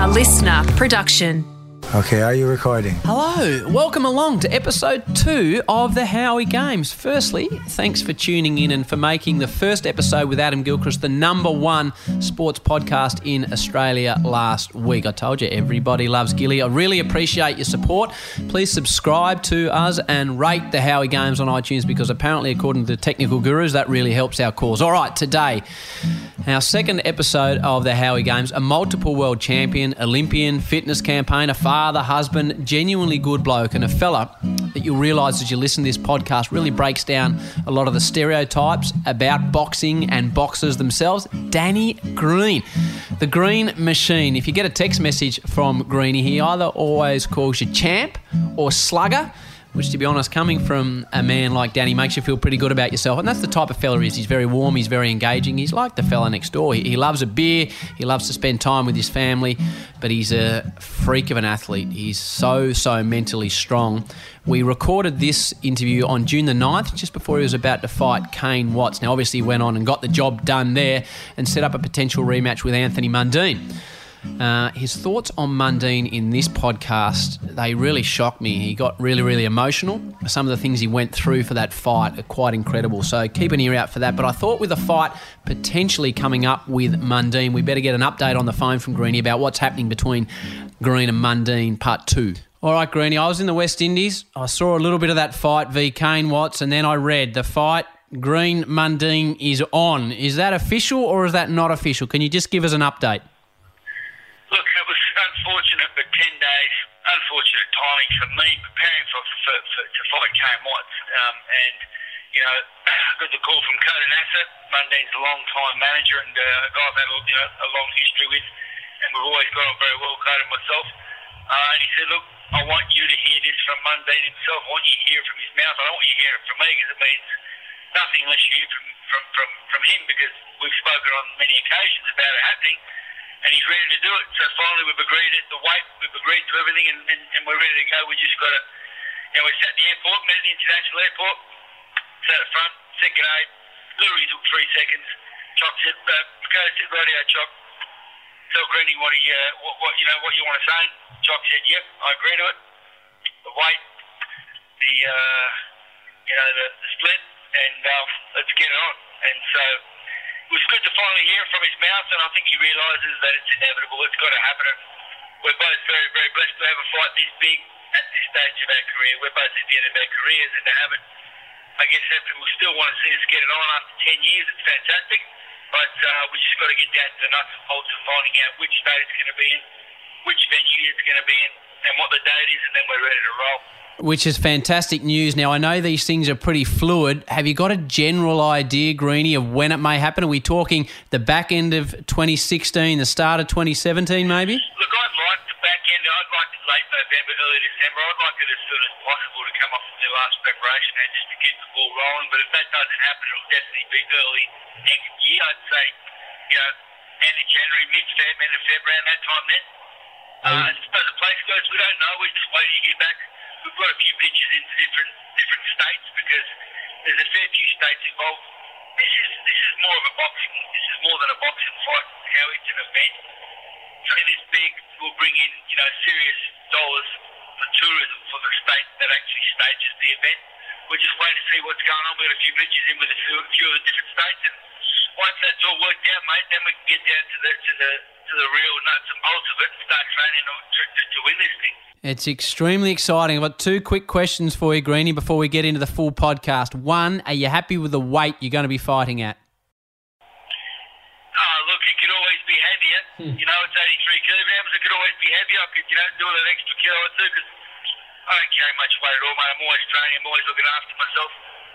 A listener production. Okay, are you recording? Hello, welcome along to episode 2 of the Howie Games. Firstly, thanks for tuning in and for making the first episode with Adam Gilchrist the number 1 sports podcast in Australia last week. I told you, everybody loves Gilly. I really appreciate your support. Please subscribe to us and rate the Howie Games on iTunes because apparently, according to the technical gurus, that really helps our cause. All right, today, our second episode of the Howie Games, a multiple world champion, Olympian, fitness campaigner, father, husband, genuinely good bloke, and a fella that you'll realise as you listen to this podcast really breaks down a lot of the stereotypes about boxing and boxers themselves. Danny Green, the Green Machine. If you get a text message from Greenie, he either always calls you champ or slugger, which, to be honest, coming from a man like Danny makes you feel pretty good about yourself. And that's the type of fella he is. He's very warm, he's very engaging. He's like the fella next door. He loves a beer, he loves to spend time with his family, but he's a freak of an athlete. He's so mentally strong. We recorded this interview on June the 9th, just before he was about to fight Kane Watts. Now, obviously, he went on and got the job done there and set up a potential rematch with Anthony Mundine. His thoughts on Mundine in this podcast, they really shocked me. He got really emotional. Some of the things he went through for that fight are quite incredible. So keep an ear out for that. But I thought with a fight potentially coming up with Mundine, we better get an update on the phone from Greenie about what's happening between Green and Mundine part 2. All right, Greenie, I was in the West Indies. I saw a little bit of that fight v Kane Watts, and then I read the fight Green Mundine is on. Is that official or is that not official? Can you just give us an update? Look, it was unfortunate, but 10 days, unfortunate timing for me preparing to fight Kane Watts. And, you know, got the call from Coda Nasser. Mundine's a long-time manager and a guy I've had a long history with, and we've always got on very well, Coda and myself. And he said, look, I want you to hear this from Mundine himself. I want you to hear it from his mouth. I don't want you to hear it from me because it means nothing unless you hear from him, because we've spoken on many occasions about it happening. And he's ready to do it. So finally we've agreed at the weight, we've agreed to everything, and we're ready to go. We just got to, we sat at the airport, met at the international airport, sat at front, second aid, literally took 3 seconds. Chock said, go sit radio, Chock. Tell Greenie what you want to say. Chock said, yep, I agree to it. The weight, the split, and let's get it on. And so it was good to finally hear from his mouth, and I think he realises that it's inevitable. It's got to happen. And we're both very, very blessed to have a fight this big at this stage of our career. We're both at the end of our careers, and to have it, I guess if people still want to see us get it on after 10 years, it's fantastic. But we just got to get down to the nuts and bolts of finding out which state it's going to be in, which venue it's going to be in, and what the date is, and then we're ready to roll. Which is fantastic news. Now, I know these things are pretty fluid. Have you got a general idea, Greenie, of when it may happen? Are we talking the back end of 2016, the start of 2017 maybe? Look, I'd like the back end. I'd like it late November, early December. I'd like it as soon as possible to come off from their last preparation and just to keep the ball rolling. But if that doesn't happen, it'll definitely be early next year. I'd say, end of January, mid-Feb, end of February, around that time then. As far as the place goes, we don't know. We're just waiting to hear back. We've got a few pitches into different states because there's a fair few states involved. This is more of a boxing. This is more than a boxing fight. How it's an event. Something this big will bring in, serious dollars for tourism for the state that actually stages the event. We're just waiting to see what's going on. We've got a few pitches in with a few of the different states, and once that's all worked out, mate, then we can get down to the real nuts and bolts of it and start training to win this thing. It's extremely exciting. I've got 2 quick questions for you, Greenie, before we get into the full podcast. One, are you happy with the weight you're going to be fighting at? Look, it could always be heavier. It's 83 kilograms. It could always be heavier. I could, do an extra kilo or two because I don't carry much weight at all, mate. I'm always training. I'm always looking after myself.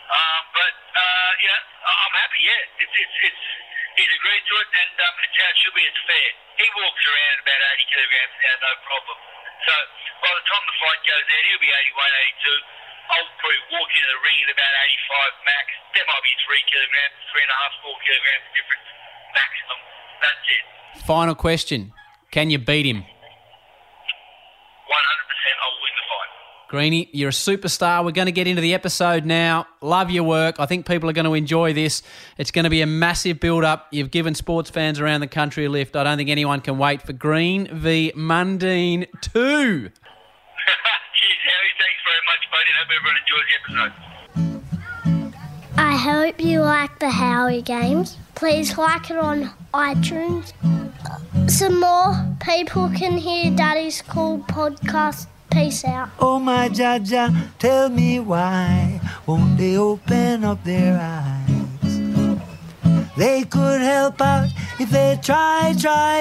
I'm happy, yeah. He's agreed to it, and it's how it should be. It's fair. He walks around about 80 kilograms now, no problem. So by the time the fight goes out, he'll be 81, 82. I'll probably walk into the ring at about 85 max. There might be 3 kilograms, 3.5, 4 kilograms difference maximum. That's it. Final question. Can you beat him? 100% I'll win the fight. Greenie, you're a superstar. We're going to get into the episode now. Love your work. I think people are going to enjoy this. It's going to be a massive build-up. You've given sports fans around the country a lift. I don't think anyone can wait for Green v Mundine 2. Cheers, Howie. Thanks very much, buddy. Hope everyone enjoys the episode. I hope you like the Howie Games. Please like it on iTunes. So more people can hear Daddy's Cool podcast. Peace out. Oh, my Jaja, tell me why won't they open up their eyes? They could help out if they try.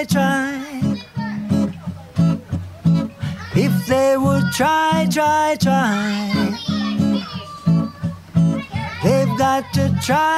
If they would try. They've got to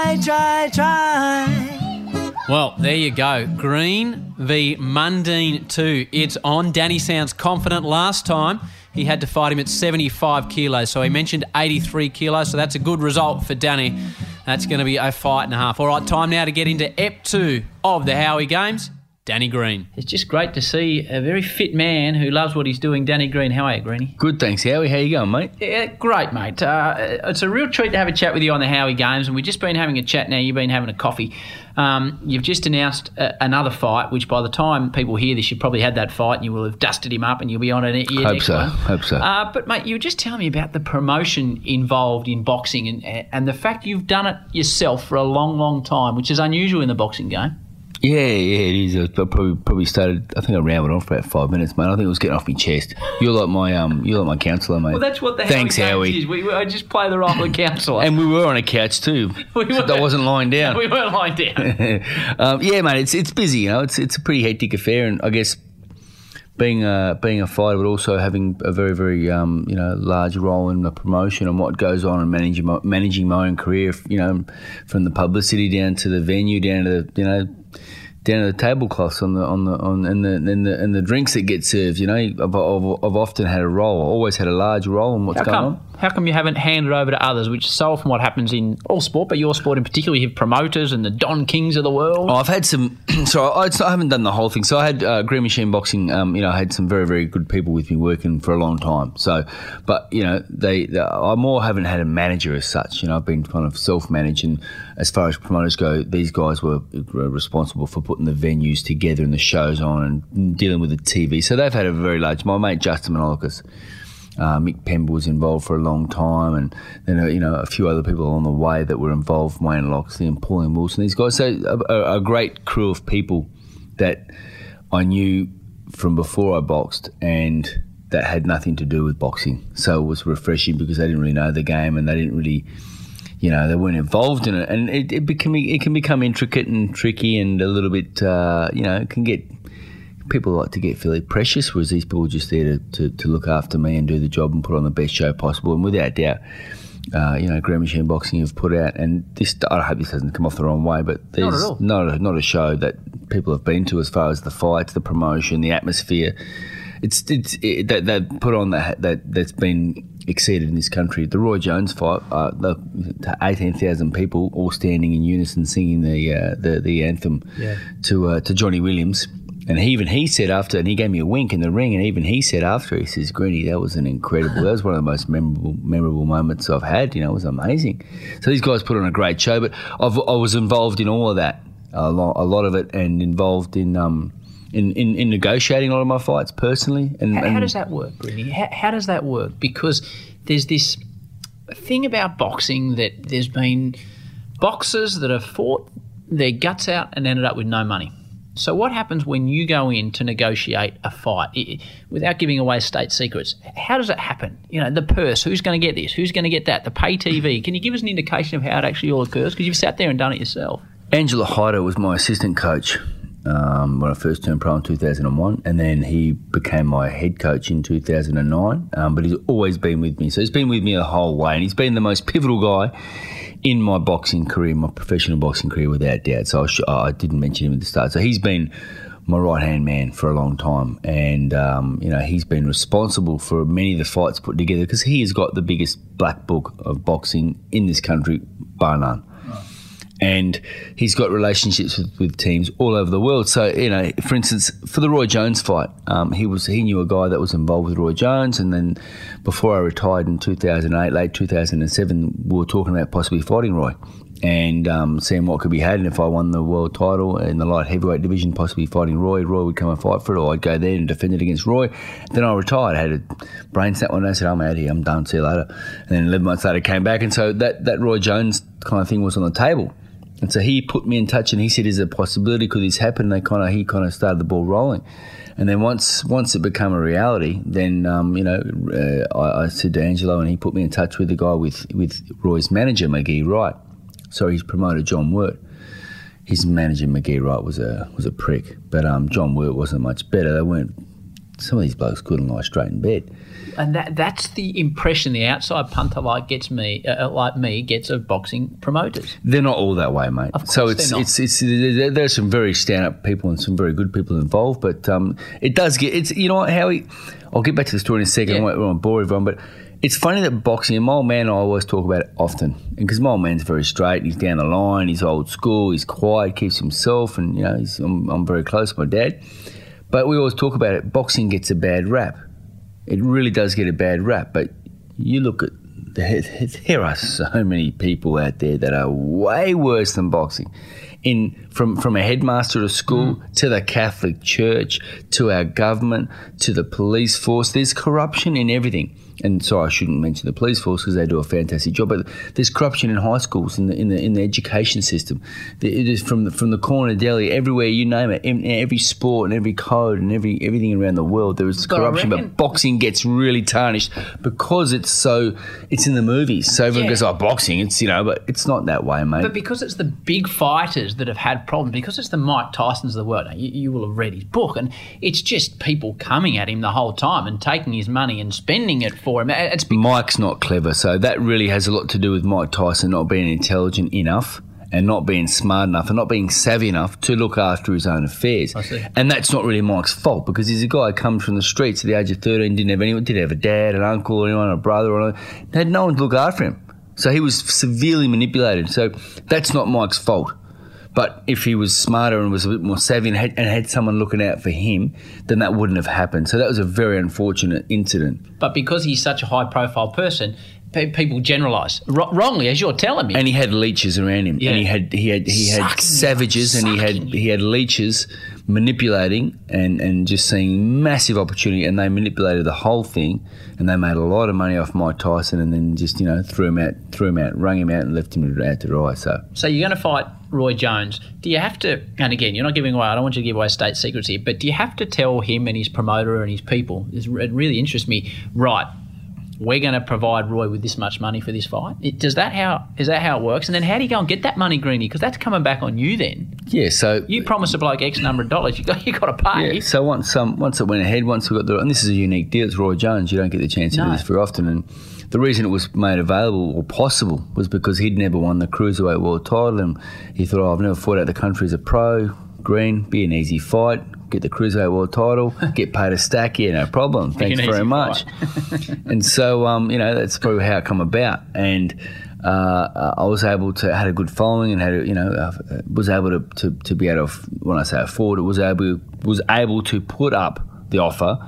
try. Well, there you go. Green v Mundine 2. It's on. Danny sounds confident. Last time he had to fight him at 75 kilos. So he mentioned 83 kilos. So that's a good result for Danny. That's going to be a fight and a half. All right, time now to get into Ep 2 of the Howie Games. Danny Green. It's just great to see a very fit man who loves what he's doing. Danny Green, how are you, Greenie? Good, thanks, Howie. How you going, mate? Yeah, great, mate. It's a real treat to have a chat with you on the Howie Games, and we've just been having a chat now. You've been having a coffee. You've just announced another fight, which by the time people hear this, you've probably had that fight and you will have dusted him up and you'll be on it. Hope so. But, mate, you were just telling me about the promotion involved in boxing and the fact you've done it yourself for a long, long time, which is unusual in the boxing game. Yeah, it is. I probably started. I think I rambled on for about 5 minutes, mate. I think it was getting off my chest. You're like my counsellor, mate. Well, that's what the Thanks, Howie Howie. Games is. I just play the role of a counsellor. And we were on a couch too. I wasn't lying down. We weren't lying down. Yeah, mate. It's busy. You know, it's a pretty hectic affair, and I guess being a fighter, but also having a very, very large role in the promotion and what goes on and managing my own career. You know, from the publicity down to the venue, down to the tablecloths and the drinks that get served. You know, I've often had a role. Always had a large role in what's going on. How come you haven't handed over to others, which is so often what happens in all sport, but your sport in particular? You have promoters and the Don Kings of the world. Oh, I've had some. So I haven't done the whole thing. So I had Green Machine Boxing. I had some very, very good people with me working for a long time. So, but I more haven't had a manager as such. You know, I've been kind of self-managed, and as far as promoters go, these guys were responsible for putting the venues together and the shows on and dealing with the TV. So they've had a very large. My mate Justin Manolicus. Mick Pember was involved for a long time, and then a few other people along the way that were involved, Wayne Loxley and Pauline Wilson. These guys, so a great crew of people that I knew from before I boxed, and that had nothing to do with boxing. So it was refreshing because they didn't really know the game, and they didn't really, they weren't involved in it, and it can become intricate and tricky and a little bit, it can get. People like to get fairly precious, whereas these people are just there to look after me and do the job and put on the best show possible. And without doubt, Green Machine Boxing have put out, and this, I hope this doesn't come off the wrong way, but there's not a show that people have been to as far as the fights, the promotion, the atmosphere. That they put on that's been exceeded in this country. The Roy Jones fight, 18,000 people all standing in unison singing the anthem to Johnny Williams. And he said after, and he gave me a wink in the ring, and even he said after, he says, Greenie, that was that was one of the most memorable moments I've had. It was amazing. So these guys put on a great show, but I was involved in all of that, a lot of it, and involved in negotiating a lot of my fights personally. And how does that work, Greenie? How does that work? Because there's this thing about boxing that there's been boxers that have fought their guts out and ended up with no money. So what happens when you go in to negotiate a fight without giving away state secrets? How does it happen? The purse, who's going to get this? Who's going to get that? The pay TV. Can you give us an indication of how it actually all occurs? Because you've sat there and done it yourself. Angela Hyder was my assistant coach when I first turned pro in 2001, and then he became my head coach in 2009, but he's always been with me. So he's been with me the whole way, and he's been the most pivotal guy in my boxing career, my professional boxing career, without doubt. So I didn't mention him at the start. So he's been my right-hand man for a long time, and he's been responsible for many of the fights put together because he has got the biggest black book of boxing in this country, bar none. And he's got relationships with teams all over the world. So, for instance, for the Roy Jones fight, he knew a guy that was involved with Roy Jones. And then before I retired in 2008, late 2007, we were talking about possibly fighting Roy and seeing what could be had. And if I won the world title in the light heavyweight division, possibly fighting Roy would come and fight for it, or I'd go there and defend it against Roy. Then I retired. I had a brain snap one day. I said, I'm out here. I'm done. See you later. And then 11 months later, came back. And so that Roy Jones kind of thing was on the table. And so he put me in touch, and he said, "Is there a possibility? Could this happen?" And he kind of started the ball rolling. And then once it became a reality, then I said to Angelo, and he put me in touch with the guy with Roy's manager, McGee Wright. Sorry, his promoter, John Wirt. His manager, McGee Wright, was a prick, but John Wirt wasn't much better. They weren't. Some of these blokes couldn't lie straight in bed. And that's the impression the outside punter like me gets of boxing promoters. They're not all that way, mate. Of course so there's some very stand-up people and some very good people involved, but it does get Howie. I'll get back to the story in a second. Yeah. I won't bore everyone, but it's funny that boxing, and my old man, I always talk about it often, because my old man's very straight. He's down the line. He's old school. He's quiet. Keeps himself, and I'm very close to my dad. But we always talk about it. Boxing gets a bad rap. It really does get a bad rap. But you look at there are so many people out there that are way worse than boxing. From a headmaster at a school to the Catholic Church to our government to the police force. There's corruption in everything. And sorry, I shouldn't mention the police force because they do a fantastic job. But there's corruption in high schools, in the education system. It is from the corner of Delhi, everywhere you name it, in every sport and every code and everything around the world. There is corruption, but boxing gets really tarnished because it's in the movies. So everyone goes, "Oh, boxing," but it's not that way, mate. But because it's the big fighters that have had problems, because it's the Mike Tysons of the world. Now, you will have read his book, and it's just people coming at him the whole time and taking his money and spending it for him. Mike's not clever, so that really has a lot to do with Mike Tyson not being intelligent enough and not being smart enough and not being savvy enough to look after his own affairs. I see. And that's not really Mike's fault, because he's a guy who comes from the streets at the age of 13, didn't have anyone, didn't have a dad, an uncle, or anyone, a brother, had no one to look after him. So he was severely manipulated. So that's not Mike's fault. But if he was smarter and was a bit more savvy and had someone looking out for him, then that wouldn't have happened. So that was a very unfortunate incident. But because he's such a high-profile person, people generalise wrongly, as you're telling me. And he had leeches around him, and he had savages, and he had leeches manipulating and just seeing massive opportunity, and they manipulated the whole thing, and they made a lot of money off Mike Tyson, and then just threw him out, wrung him out, and left him out to dry. So you're going to fight Roy Jones. Do you have to? And again, you're not giving away. I don't want you to give away state secrets here, but do you have to tell him and his promoter and his people? It really interests me. Right. We're going to provide Roy with this much money for this fight. Is that how it works? And then how do you go and get that money, Greenie? Because that's coming back on you then. Yeah, so you promised a bloke X number of dollars. You got to pay. Yeah, so once it went ahead, once we got and this is a unique deal. It's Roy Jones. You don't get the chance to do this very often. And the reason it was made available or possible was because he'd never won the cruiserweight world title, and he thought, I've never fought out the country as a pro. Green, be an easy fight. Get the cruiserweight world title, get paid a stack, no problem. Thanks very much. And so, that's probably how it come about. And I was able to had a good following and was able to be able to, when I say afford, was able to put up the offer,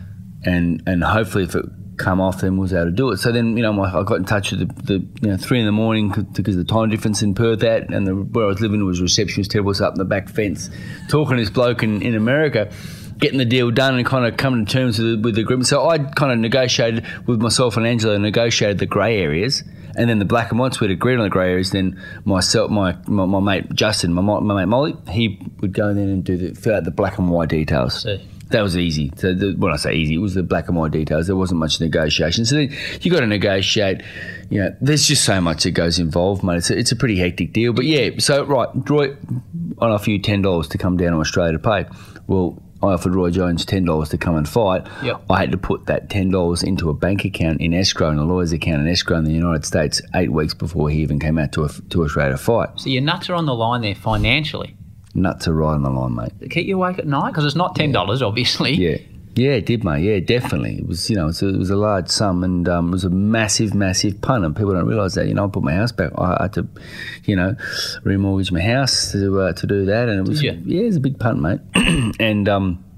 and hopefully if it come off, then was able to do it. So then, I got in touch with the 3 a.m. because of the time difference in Perth and where I was living was reception was terrible. I was up in the back fence talking to this bloke in America, getting the deal done and kind of coming to terms with the agreement. So I kind of negotiated with myself and Angela, negotiated the grey areas, and then the black and whites, we'd agreed on the grey areas. Then myself, my mate Justin, my mate Molly, he would go in and fill out the black and white details. That was easy. So when I say easy, it was the black and white details. There wasn't much negotiation. So then you got to negotiate. There's just so much that goes involved, mate. It's a pretty hectic deal. But yeah, so right, Roy, I offer you $10 to come down to Australia to pay. Well, I offered Roy Jones $10 to come and fight. Yep. I had to put that $10 into a bank account in escrow, in a lawyer's account in escrow in the United States 8 weeks before he even came out to Australia to fight. So your nuts are on the line there financially. Nuts are right on the line, mate. Keep you awake at night? Because it's not $10, obviously. Yeah. Yeah, it did, mate. Yeah, definitely. It was, it was a large sum, and it was a massive, massive punt, and people don't realise that. I put my house back. I had to, remortgage my house to do that, and it was, it was a big punt, mate. And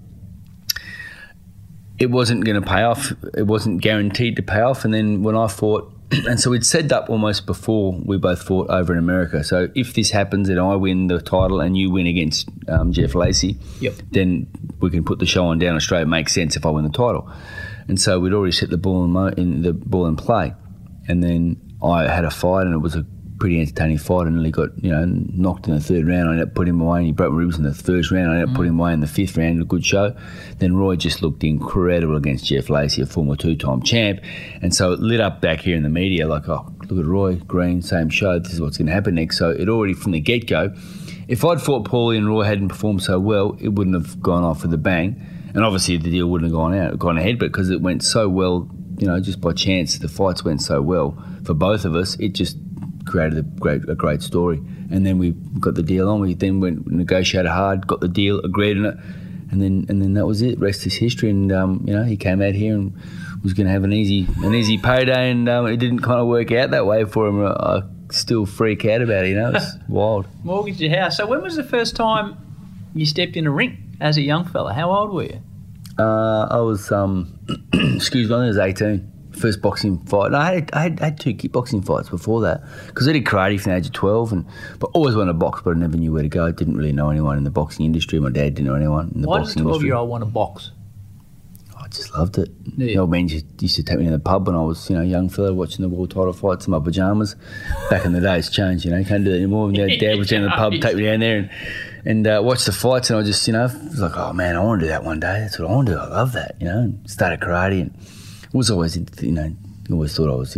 it wasn't going to pay off. It wasn't guaranteed to pay off. And then when I fought, and so we'd set up almost before we both fought over in America. So if this happens and I win the title and you win against Jeff Lacey, then we can put the show on down Australia. It makes sense if I win the title. And so we'd already set the ball in play. And then I had a fight, and it was a pretty entertaining fight. I nearly got knocked in the third round. I ended up putting him away, and he broke my ribs in the first round. I ended up putting him away in the fifth round. A good show. Then Roy just looked incredible against Jeff Lacey, a former two-time champ. And so it lit up back here in the media like, oh, look at Roy Green, same show. This is what's going to happen next. So it already from the get-go, if I'd fought Paulie and Roy hadn't performed so well, it wouldn't have gone off with a bang. And obviously the deal wouldn't have gone ahead, but because it went so well, just by chance, the fights went so well for both of us, it just created a great story. And then we got the deal on. We then went negotiated hard, got the deal, agreed on it, and then that was it. Rest is history. And he came out here and was going to have an easy payday, and it didn't kind of work out that way for him. I still freak out about it. It's wild. Mortgaged your house. So when was the first time you stepped in a ring as a young fella? How old were you? I was I was 18. First boxing fight. No, I had two kickboxing fights before that, because I did karate from the age of 12, but always wanted to box, but I never knew where to go. I didn't really know anyone in the boxing industry. My dad didn't know anyone in the boxing industry. Why did a 12-year-old want to box? I just loved it. Yeah. The old man used to take me to the pub when I was, young fella, watching the world title fights in my pyjamas. Back in the day, it's changed, can't do that anymore. Dad was down the pub, take me down there and watch the fights, and I just, was like, oh man, I want to do that one day. That's what I want to do. I love that, and started karate, and I was always, always thought I was,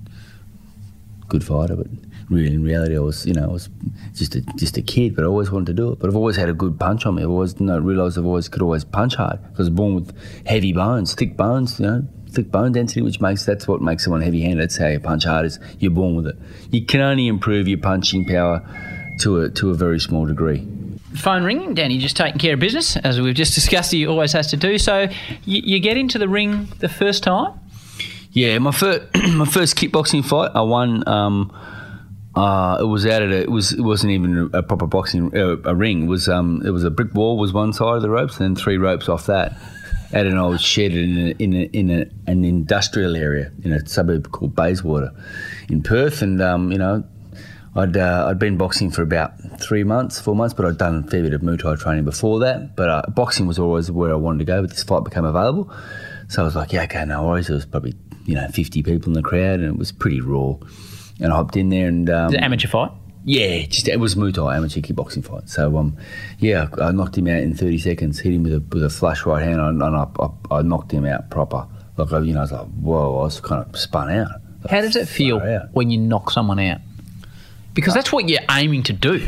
good fighter, but really in reality I was, I was just a kid, but I always wanted to do it. But I've always had a good punch on me. I've always realised could always punch hard, because I was born with heavy bones, thick bones, thick bone density, that's what makes someone heavy-handed. That's how you punch hard, is you're born with it. You can only improve your punching power to a very small degree. Phone ringing, Danny just taking care of business, as we've just discussed. He always has to do. So you get into the ring the first time? Yeah, my first kickboxing fight, I won. It was out at it wasn't even a proper boxing a ring. It was a brick wall was one side of the ropes, and then 3 ropes off that, at an old shed in an industrial area in a suburb called Bayswater in Perth, and I'd been boxing for about 4 months, but I'd done a fair bit of Muay Thai training before that. But boxing was always where I wanted to go, but this fight became available. So I was like, yeah, okay, no worries. There was probably, 50 people in the crowd, and it was pretty raw. And I hopped in there and... Was it an amateur fight? Yeah, it was Muay Thai, amateur kickboxing fight. So, I knocked him out in 30 seconds, hit him with a flush right hand, and I knocked him out proper. Like, I was like, whoa, I was kind of spun out. How does it feel when you knock someone out? Because that's what you're aiming to do.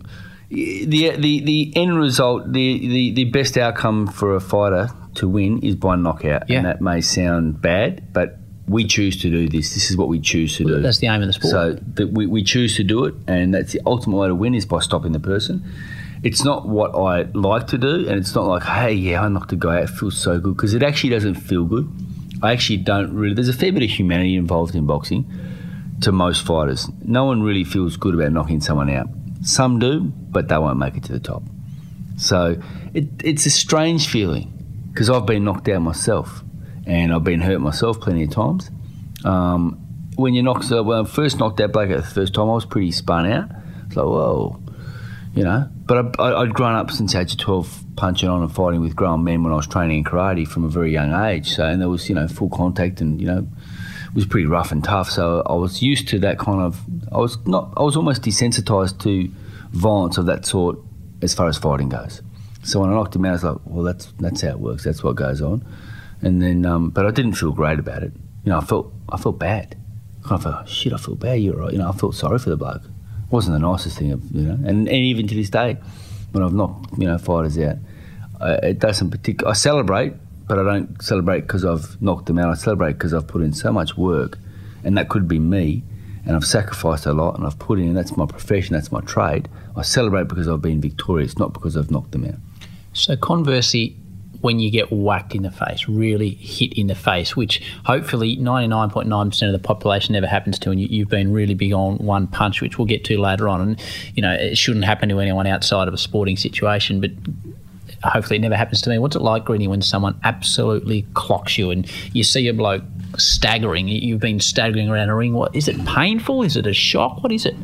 The end result, the best outcome for a fighter to win is by knockout. Yeah. And that may sound bad, but we choose to do this. This is what we choose to do. That's the aim of the sport. So we choose to do it, and that's the ultimate way to win, is by stopping the person. It's not what I like to do, and it's not like, hey, yeah, I knocked a guy out. It feels so good, because it actually doesn't feel good. I actually don't really. There's a fair bit of humanity involved in boxing. To most fighters, no one really feels good about knocking someone out. Some do, but they won't make it to the top. So it's a strange feeling, because I've been knocked out myself, and I've been hurt myself plenty of times. When I first knocked out Blake the first time, I was pretty spun out. It's like, whoa, But I'd grown up since age of 12, punching on and fighting with grown men when I was training in karate from a very young age. So, and there was full contact, and it was pretty rough and tough, so I was used to that kind of... I was almost desensitised to violence of that sort as far as fighting goes. So when I knocked him out, I was like, well, that's how it works, that's what goes on. And then, but I didn't feel great about it. I felt bad. I kind of felt, shit, I feel bad, you're right. I felt sorry for the bloke. It wasn't the nicest thing, and even to this day, when I've knocked, fighters out, it doesn't particularly... I celebrate, but I don't celebrate because I've knocked them out. I celebrate because I've put in so much work, and that could be me, and I've sacrificed a lot, and I've put in, that's my profession, that's my trade. I celebrate because I've been victorious, not because I've knocked them out. So conversely, when you get whacked in the face, really hit in the face, which hopefully 99.9% of the population never happens to, and you've been really big on one punch, which we'll get to later on. And, you know, it shouldn't happen to anyone outside of a sporting situation, but hopefully it never happens to me. What's it like, Greeny, when someone absolutely clocks you and you see a bloke staggering? You've been staggering around a ring. What is it? Painful? Is it a shock? What is it?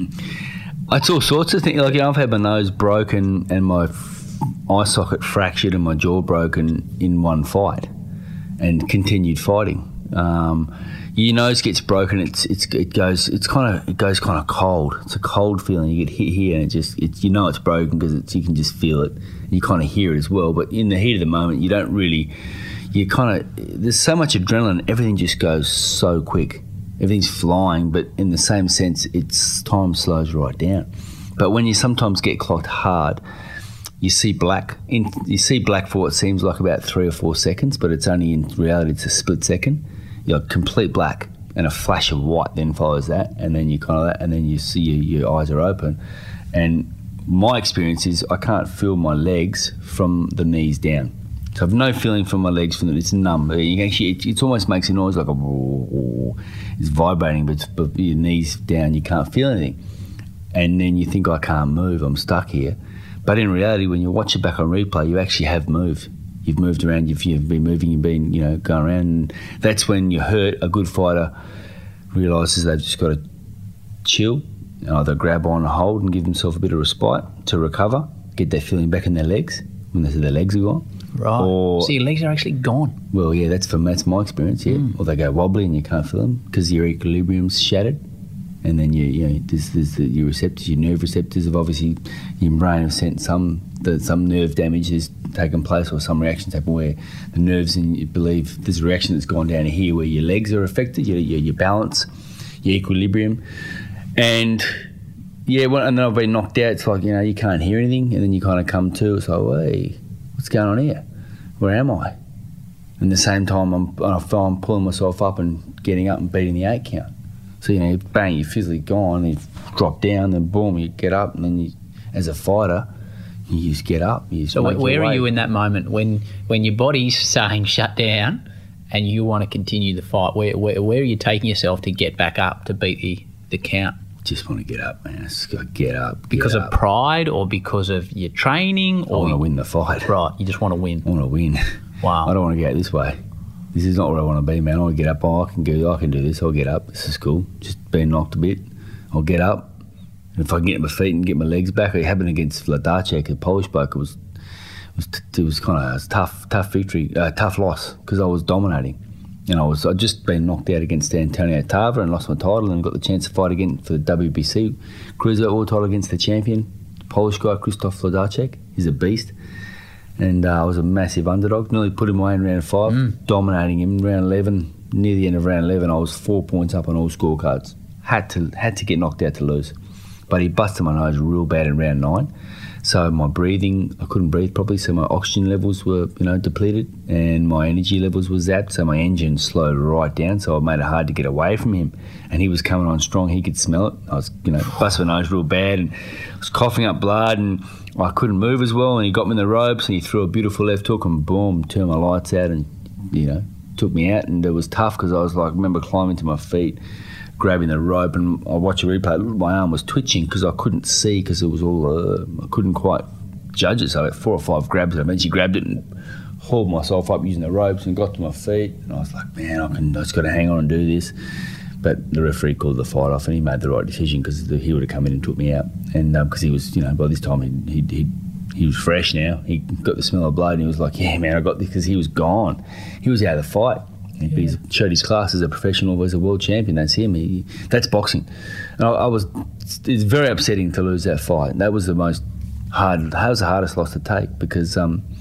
It's all sorts of things. Like, you know, I've had my nose broken and my eye socket fractured and my jaw broken in one fight, and continued fighting. Your nose gets broken. It goes kind of cold. It's a cold feeling. You get hit here, and you know it's broken because you can just feel it. And you kind of hear it as well. But in the heat of the moment, you don't really. There's so much adrenaline. Everything just goes so quick. Everything's flying, but in the same sense, time slows right down. But when you sometimes get clocked hard, you see black. You see black for what seems like about 3 or 4 seconds, but it's only, in reality, it's a split second. You're complete black, and a flash of white then follows that, and then and then you see your eyes are open. And my experience is I can't feel my legs from the knees down. So I've no feeling from my legs it's numb. It almost makes a noise like it's vibrating, but your knees down, you can't feel anything. And then you think, I can't move, I'm stuck here. But in reality, when you watch it back on replay, you actually have moved. You've moved around, you've been moving, you've been, going around. And that's when you hurt. A good fighter realises they've just got to chill, either grab on, hold, and give themselves a bit of respite to recover, get that feeling back in their legs when their legs are gone. Right. So your legs are actually gone. Well, yeah, that's my experience. Yeah, Or they go wobbly and you can't feel them because your equilibrium's shattered, and then your receptors, your nerve receptors have obviously, your brain have sent some nerve damage has taken place, or some reactions happen where the nerves, and you believe there's a reaction that's gone down here where your legs are affected, your balance, your equilibrium, and. Yeah, and then I've been knocked out. It's like, you can't hear anything, and then you kind of come to. It's like, hey, what's going on here? Where am I? And at the same time, I'm pulling myself up and getting up and beating the 8 count. So, bang, you're physically gone, you drop down, then boom, you get up, and then as a fighter, you just get up. So where are you in that moment when your body's saying shut down and you want to continue the fight? Where are you taking yourself to get back up to beat the count? Just want to get up, man. Just got to get up. Because of pride, or because of your training? Or I want to win the fight. Right, you just want to win. I want to win. Wow. I don't want to go this way. This is not where I want to be, man. I want to get up. I can do this. I'll get up. This is cool. Just being knocked a bit. I'll get up. And if I can get my feet and get my legs back, it happened against Vladacek, a Polish bloke. It was kind of a tough victory, tough loss, because I was dominating. And I'd just been knocked out against Antonio Tava and lost my title, and got the chance to fight again for the WBC Cruiserweight World title against the champion, Polish guy, Krzysztof Vladacek. He's a beast. And I was a massive underdog. Nearly put him away in round 5, dominating him. Round 11, near the end of round 11, I was 4 points up on all scorecards. Had to get knocked out to lose. But he busted my nose real bad in round 9. So my breathing, I couldn't breathe properly, so my oxygen levels were, depleted, and my energy levels were zapped, so my engine slowed right down, so I made it hard to get away from him. And he was coming on strong, he could smell it. I was, busting my nose real bad, and I was coughing up blood, and I couldn't move as well, and he got me in the ropes, and he threw a beautiful left hook, and boom, turned my lights out, and, took me out. And it was tough, because I was like, I remember climbing to my feet, grabbing the rope, and I watched a replay. My arm was twitching because I couldn't see, because it was all I couldn't quite judge it. So I had 4 or 5 grabs, and I eventually grabbed it and hauled myself up using the ropes and got to my feet. And I was like, man, I just got to hang on and do this. But the referee called the fight off, and he made the right decision, because he would have come in and took me out. And because he was, by this time he was fresh now. He got the smell of blood, and he was like, yeah, man, I got this, because he was gone. He was out of the fight. He showed his class as a professional, as a world champion. That's him. That's boxing. And it's very upsetting to lose that fight. That was the hardest loss to take, because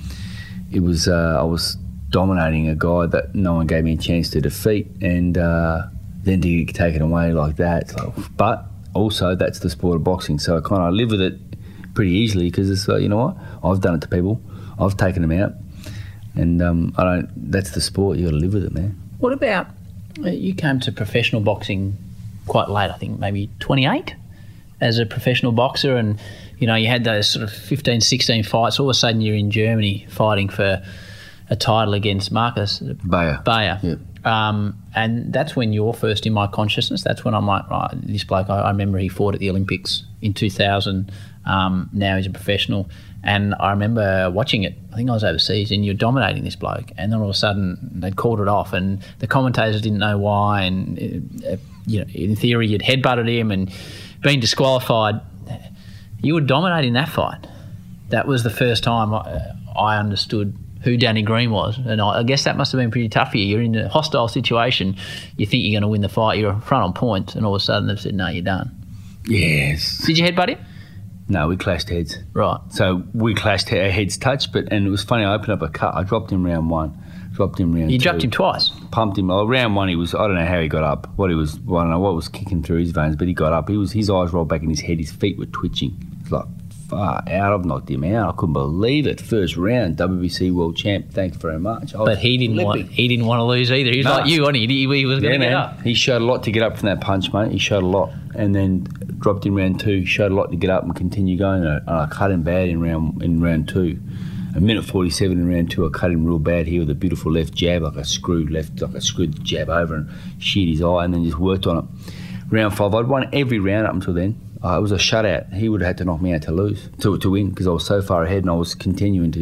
it was I was dominating a guy that no one gave me a chance to defeat, and then to get taken away like that. But also, that's the sport of boxing, so I kind of live with it pretty easily, because it's like, you know what? I've done it to people. I've taken them out. And that's the sport. You got to live with it, man. What about, you came to professional boxing quite late, I think maybe 28, as a professional boxer, and you had those sort of 15, 16 fights. All of a sudden, you're in Germany fighting for a title against Marcus Bayer. Yeah. And that's when you're first in my consciousness. That's when I'm like, right, this bloke, I remember he fought at the Olympics in 2000. Now he's a professional. And I remember watching it. I think I was overseas, and you're dominating this bloke. And then all of a sudden, they'd called it off, and the commentators didn't know why. And, in theory, you'd headbutted him and been disqualified. You were dominating that fight. That was the first time I understood who Danny Green was. And I guess that must have been pretty tough for you. You're in a hostile situation. You think you're going to win the fight. You're front on points. And all of a sudden they've said, no, you're done. Yes. Did you headbutt him? No, we clashed heads. Right. So we clashed, our heads touched, and it was funny, I opened up a cut. I dropped him round one. Dropped him round two. You dropped him twice? Pumped him. Oh, round one, I don't know how he got up. I don't know what was kicking through his veins, but he got up. His eyes rolled back in his head. His feet were twitching. It's like, far out. I've knocked him out. I couldn't believe it. First round, WBC world champ. Thanks very much. But he didn't want to lose either. He was like you, wasn't he? He was going to get up. He showed a lot to get up from that punch, mate. He showed a lot, and then dropped in round two. Showed a lot to get up and continue going. And I cut him bad in round two. A minute 47 in round two, I cut him real bad here with a beautiful left jab, like I screwed the jab over and sheared his eye, and then just worked on it. Round five, I'd won every round up until then. It was a shutout. He would have had to knock me out to win, because I was so far ahead and I was continuing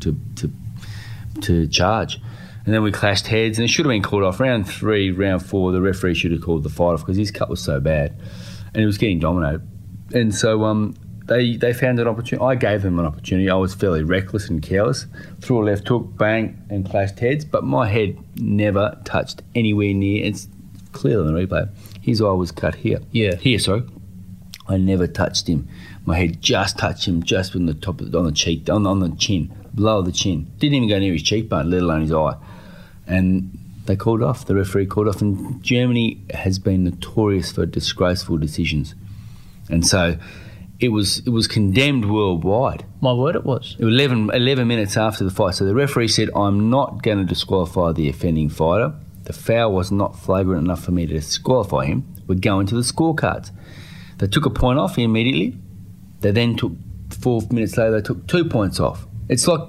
to charge. And then we clashed heads, and it should have been called off. Round three, round four, the referee should have called the fight off because his cut was so bad, and he was getting dominated. And so they found an opportunity. I gave them an opportunity. I was fairly reckless and careless. Threw a left hook, bang, and clashed heads. But my head never touched anywhere near. It's clear in the replay. His eye was cut here. Yeah. Here, sorry. I never touched him. My head just touched him, just on the top of on the cheek, on the chin, below the chin. Didn't even go near his cheekbone, let alone his eye. And they called off. The referee called off. And Germany has been notorious for disgraceful decisions. And so it was condemned worldwide. My word, it was. It was 11 minutes after the fight. So the referee said, I'm not going to disqualify the offending fighter. The foul was not flagrant enough for me to disqualify him. We're going to the scorecards. They took a point off immediately. They then took 4 minutes later. They took 2 points off. It's like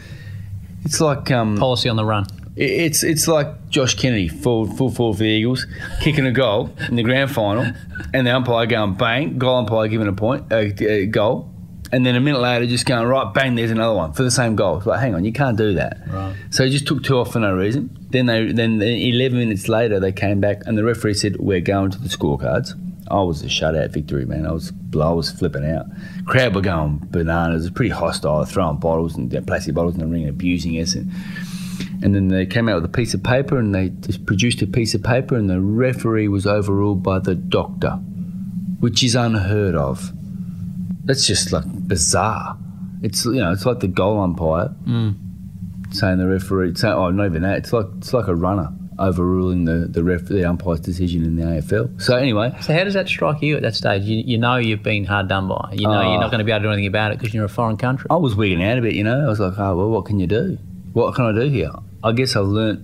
policy on the run. It's like Josh Kennedy, full forward for the Eagles, kicking a goal in the grand final, and the umpire going bang, goal umpire giving a point, goal, and then a minute later just going right bang, there's another one for the same goal. It's like, hang on, you can't do that. Right. So he just took 2 off for no reason. Then 11 minutes later they came back and the referee said, we're going to the scorecards. I was a shutout victory, man. I was flipping out. Crowd were going bananas. It was pretty hostile, throwing bottles and plastic bottles in the ring and abusing us. And then they came out with a piece of paper and they just produced a piece of paper, and the referee was overruled by the doctor, which is unheard of. That's just like bizarre. It's it's like the goal umpire saying the referee. Not even that. It's like a runner overruling the umpire's decision in the AFL. So anyway. So how does that strike you at that stage? You know you've been hard done by. You know you're not going to be able to do anything about it because you're in a foreign country. I was wigging out a bit, I was like, well, what can you do? What can I do here? I guess I've learnt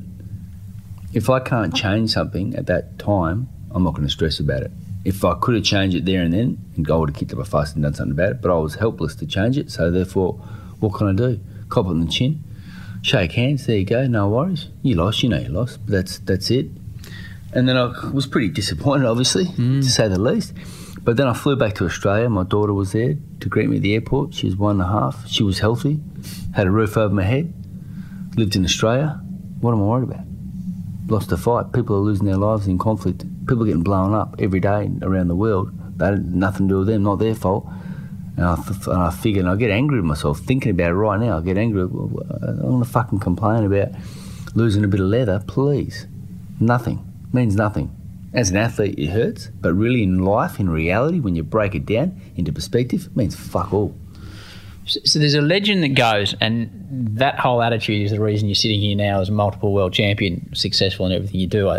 if I can't change something at that time, I'm not going to stress about it. If I could have changed it there and then, and I would have kicked up a fuss and done something about it, but I was helpless to change it, so therefore, what can I do? Cop on the chin, shake hands, there you go, no worries. You lost, you lost, but that's it. And then I was pretty disappointed, obviously, to say the least. But then I flew back to Australia. My daughter was there to greet me at the airport. She was 1.5. She was healthy, had a roof over my head, lived in Australia. What am I worried about? Lost a fight. People are losing their lives in conflict. People are getting blown up every day around the world. That had nothing to do with them, not their fault. And I figured, and I get angry with myself thinking about it right now. I get angry. I'm going to fucking complain about losing a bit of leather, please. Nothing. Means nothing. As an athlete, it hurts, but really in life, in reality, when you break it down into perspective, it means fuck all. So there's a legend that goes, and that whole attitude is the reason you're sitting here now as a multiple world champion, successful in everything you do.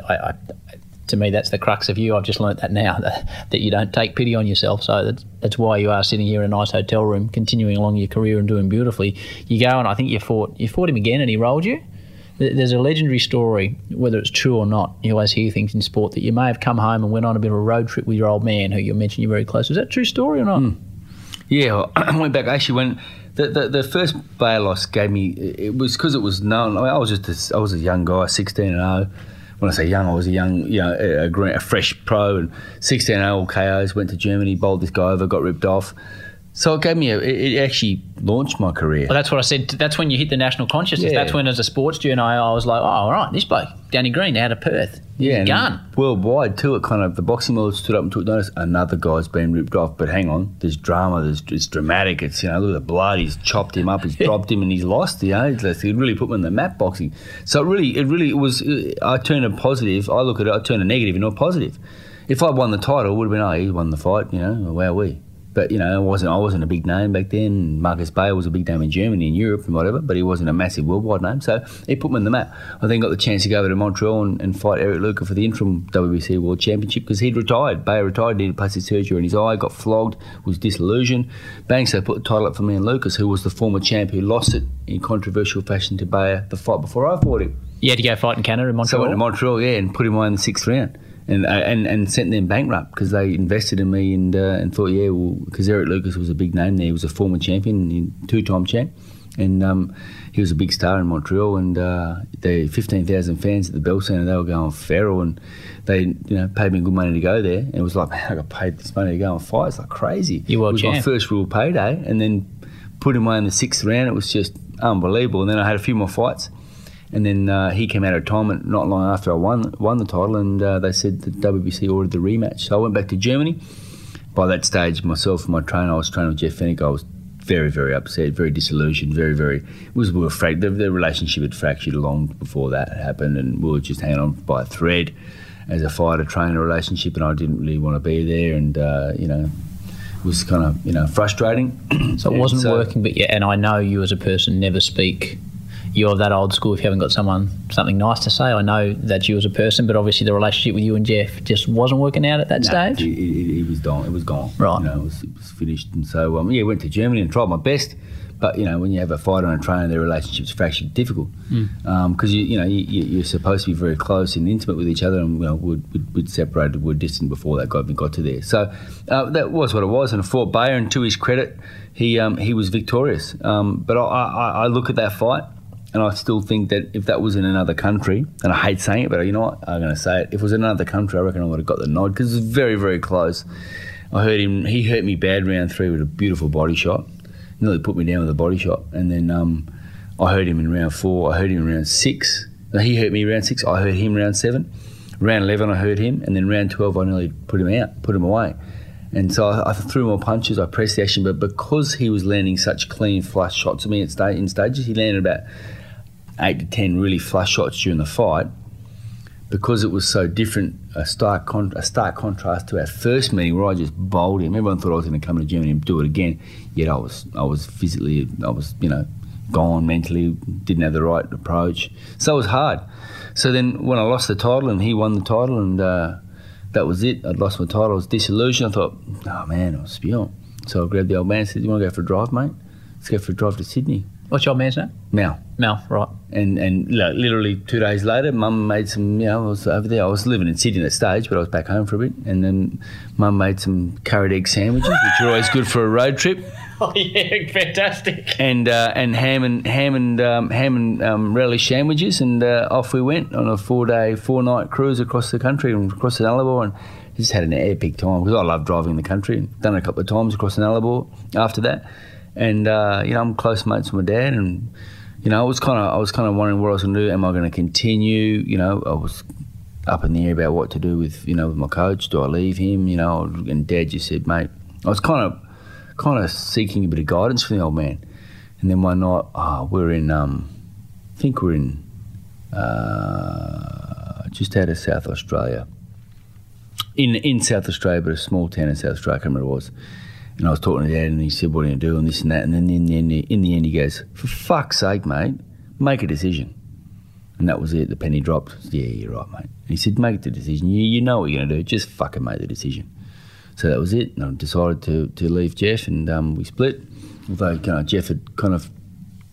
To me, that's the crux of you. I've just learnt that now, that you don't take pity on yourself. So that's why you are sitting here in a nice hotel room, continuing along your career and doing beautifully. You go and I think you fought him again and he rolled you. There's a legendary story, whether it's true or not, you always hear things in sport, that you may have come home and went on a bit of a road trip with your old man, who you mentioned you're very close. Is that a true story or not? Yeah, I went back. Actually, when the first Bayer loss gave me, it was because it was known. I was a young guy, 16-0. When I say young, I was a young, a fresh pro, and 16-0 all KOs. Went to Germany, bowled this guy over, got ripped off. So it gave me it actually launched my career. Well, that's what I said. That's when you hit the national consciousness. Yeah. That's when, as a sports journal, I was like, oh, all right, this bloke, Danny Green, out of Perth. He's a gun. Worldwide too, it kind of, the boxing world stood up and took notice. Another guy's been ripped off, but hang on, there's drama, it's dramatic. It's, look at the blood, he's chopped him up, he's dropped him, and he's lost. It really put me in the map, boxing. So it really was. I turned a positive. I look at it. I turned a negative into a positive. If I won the title, it would have been, oh, he won the fight. Wowee. But, I wasn't a big name back then. Marcus Bayer was a big name in Germany and Europe and whatever, but he wasn't a massive worldwide name. So it put me on the map. I then got the chance to go over to Montreal and fight Eric Luca for the interim WBC World Championship because he'd retired. Bayer retired, needed plastic surgery in his eye, got flogged, was disillusioned. Bang, so they put the title up for me and Lucas, who was the former champ who lost it in controversial fashion to Bayer the fight before I fought him. You had to go fight in Canada, in Montreal? So I went to Montreal, and put him away in the 6th round. And sent them bankrupt because they invested in me and thought, because Eric Lucas was a big name there. He was a former champion, 2-time champ, and he was a big star in Montreal. And the 15,000 fans at the Bell Centre, they were going feral, and they paid me good money to go there. And it was like, man, I got paid this money to go and fight. It's like crazy. You were champ. It was my first real payday, and then put him away in the 6th round. It was just unbelievable. And then I had a few more fights. And then he came out of retirement not long after I won the title, and they said the WBC ordered the rematch. So I went back to Germany. By that stage, myself and my trainer, I was training with Jeff Fennick. I was very, very upset, very disillusioned, very, very. We were afraid. The relationship had fractured long before that happened, and we were just hanging on by a thread as a fighter-trainer relationship, and I didn't really want to be there, and it was kind of frustrating. So it wasn't working, but and I know you as a person never speak. You're that old school if you haven't got something nice to say. I know that you as a person, but obviously the relationship with you and Jeff just wasn't working out at that stage? It was gone. It was gone. Right. It was finished. And so, went to Germany and tried my best. But, when you have a fighter and a trainer, their relationship's fractured, difficult. Because, you're supposed to be very close and intimate with each other, and, we'd separated, we're distant before that got to there. So that was what it was. And I fought Bayer, and to his credit, he was victorious. But I look at that fight, and I still think that if that was in another country, and I hate saying it, but you know what, I'm going to say it. If it was in another country, I reckon I would have got the nod because it was very, very close. He hurt me bad round 3 with a beautiful body shot. Nearly put me down with a body shot. And then I hurt him in round 4. I hurt him in round 6. He hurt me round 6. I hurt him round 7. Round 11, I hurt him. And then round 12, I nearly put him away. And so I threw more punches, I pressed the action, but because he was landing such clean flush shots at me in stages, he landed about 8 to 10 really flush shots during the fight. Because it was so different, a stark contrast to our first meeting where I just bowled him. Everyone thought I was going to come to Germany and do it again. Yet I was physically, gone mentally, didn't have the right approach. So it was hard. So then when I lost the title and he won the title, and that was it. I'd lost my title. I was disillusioned. I thought, oh man, I was spewing. So I grabbed the old man and said, you want to go for a drive, mate? Let's go for a drive to Sydney. What's your old man's name? Mal, right. And literally 2 days later, Mum made some, I was over there. I was living in Sydney at that stage, but I was back home for a bit. And then Mum made some curried egg sandwiches, which are always good for a road trip. Oh yeah, fantastic. And ham and relish sandwiches, and off we went on a 4-night cruise across the country and across the Nullarbor, and just had an epic time because I love driving the country, and done it a couple of times across the Nullarbor after that. And I'm close mates with my dad, and I was kind of wondering what I was going to do. Am I going to continue? I was up in the air about what to do with with my coach. Do I leave him? And Dad just said, mate. I was kind of seeking a bit of guidance from the old man. And then one night, we're in, I think we're in just out of South Australia. In South Australia, but a small town in South Australia. I can't remember what it was. And I was talking to Dad, and he said, what are you going to do, and this and that. And then in the end, he goes, for fuck's sake, mate, make a decision. And that was it. The penny dropped. Yeah, you're right, mate. And he said, make the decision. You know what you're going to do. Just fucking make the decision. So that was it. And I decided to leave Jeff, and we split. Although Jeff had kind of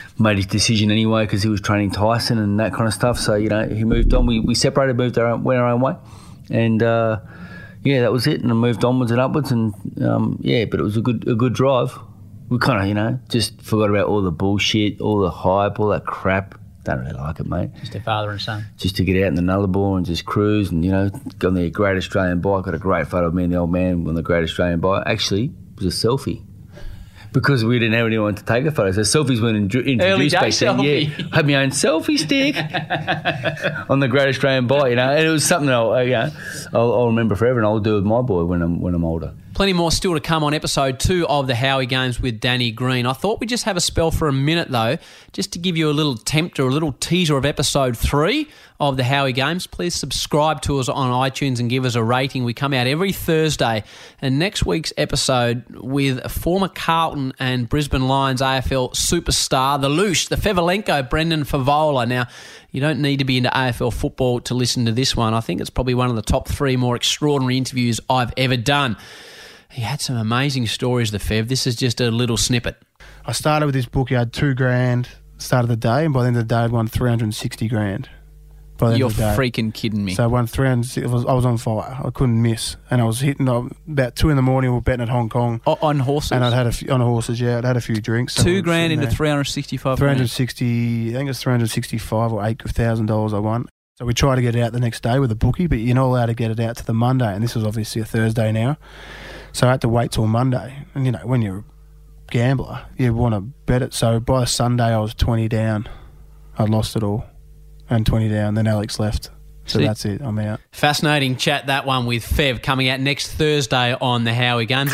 made his decision anyway because he was training Tyson and that kind of stuff. So, you know, he moved on. We separated, went our own way. And, that was it. And I moved onwards and upwards. And, but it was a good drive. We kind of, you know, just forgot about all the bullshit, all the hype, all that crap. Don't really like it, mate. Just a father and son. Just to get out in the Nullarbor and just cruise and, you know, go on the Great Australian Bike. Got a great photo of me and the old man on the Great Australian Bike. Actually, it was a selfie. Because we didn't have anyone to take a photo. So selfies weren't introduced back then. Yeah, had my own selfie stick on the Great Australian Bike, you know. And it was something I'll remember forever, and I'll do with my boy when I'm older. Plenty more still to come on episode 2 of the Howie Games with Danny Green. I thought we'd just have a spell for a minute, though, just to give you a little tempter, a little teaser of episode 3 of the Howie Games. Please subscribe to us on iTunes and give us a rating. We come out every Thursday. And next week's episode with former Carlton and Brisbane Lions AFL superstar, the Loosh, the Fevolenko, Brendan Favola. Now, you don't need to be into AFL football to listen to this one. I think it's probably one of the top 3 more extraordinary interviews I've ever done. He had some amazing stories, the Fev. This is just a little snippet. I started with this book. I had $2,000 start of the day, and by the end of the day, I'd won $360,000. You're freaking kidding me. So I won 300. I was on fire. I couldn't miss, and I was hitting about 2 a.m. We were betting at Hong Kong on horses. And I'd had on horses. Yeah, I'd had a few drinks. So $2,000 into 365. 360. I think it's 365 or $8,000 I won. So we tried to get it out the next day with a bookie, but you're not allowed to get it out to the Monday, and this was obviously a Thursday now. So I had to wait till Monday. And, you know, when you're a gambler, you want to bet it. So by Sunday, I was 20 down. I'd lost it all. And 20 down. Then Alex left. So that's it. I'm out. Fascinating chat, that one with Fev, coming out next Thursday on the Howie Games.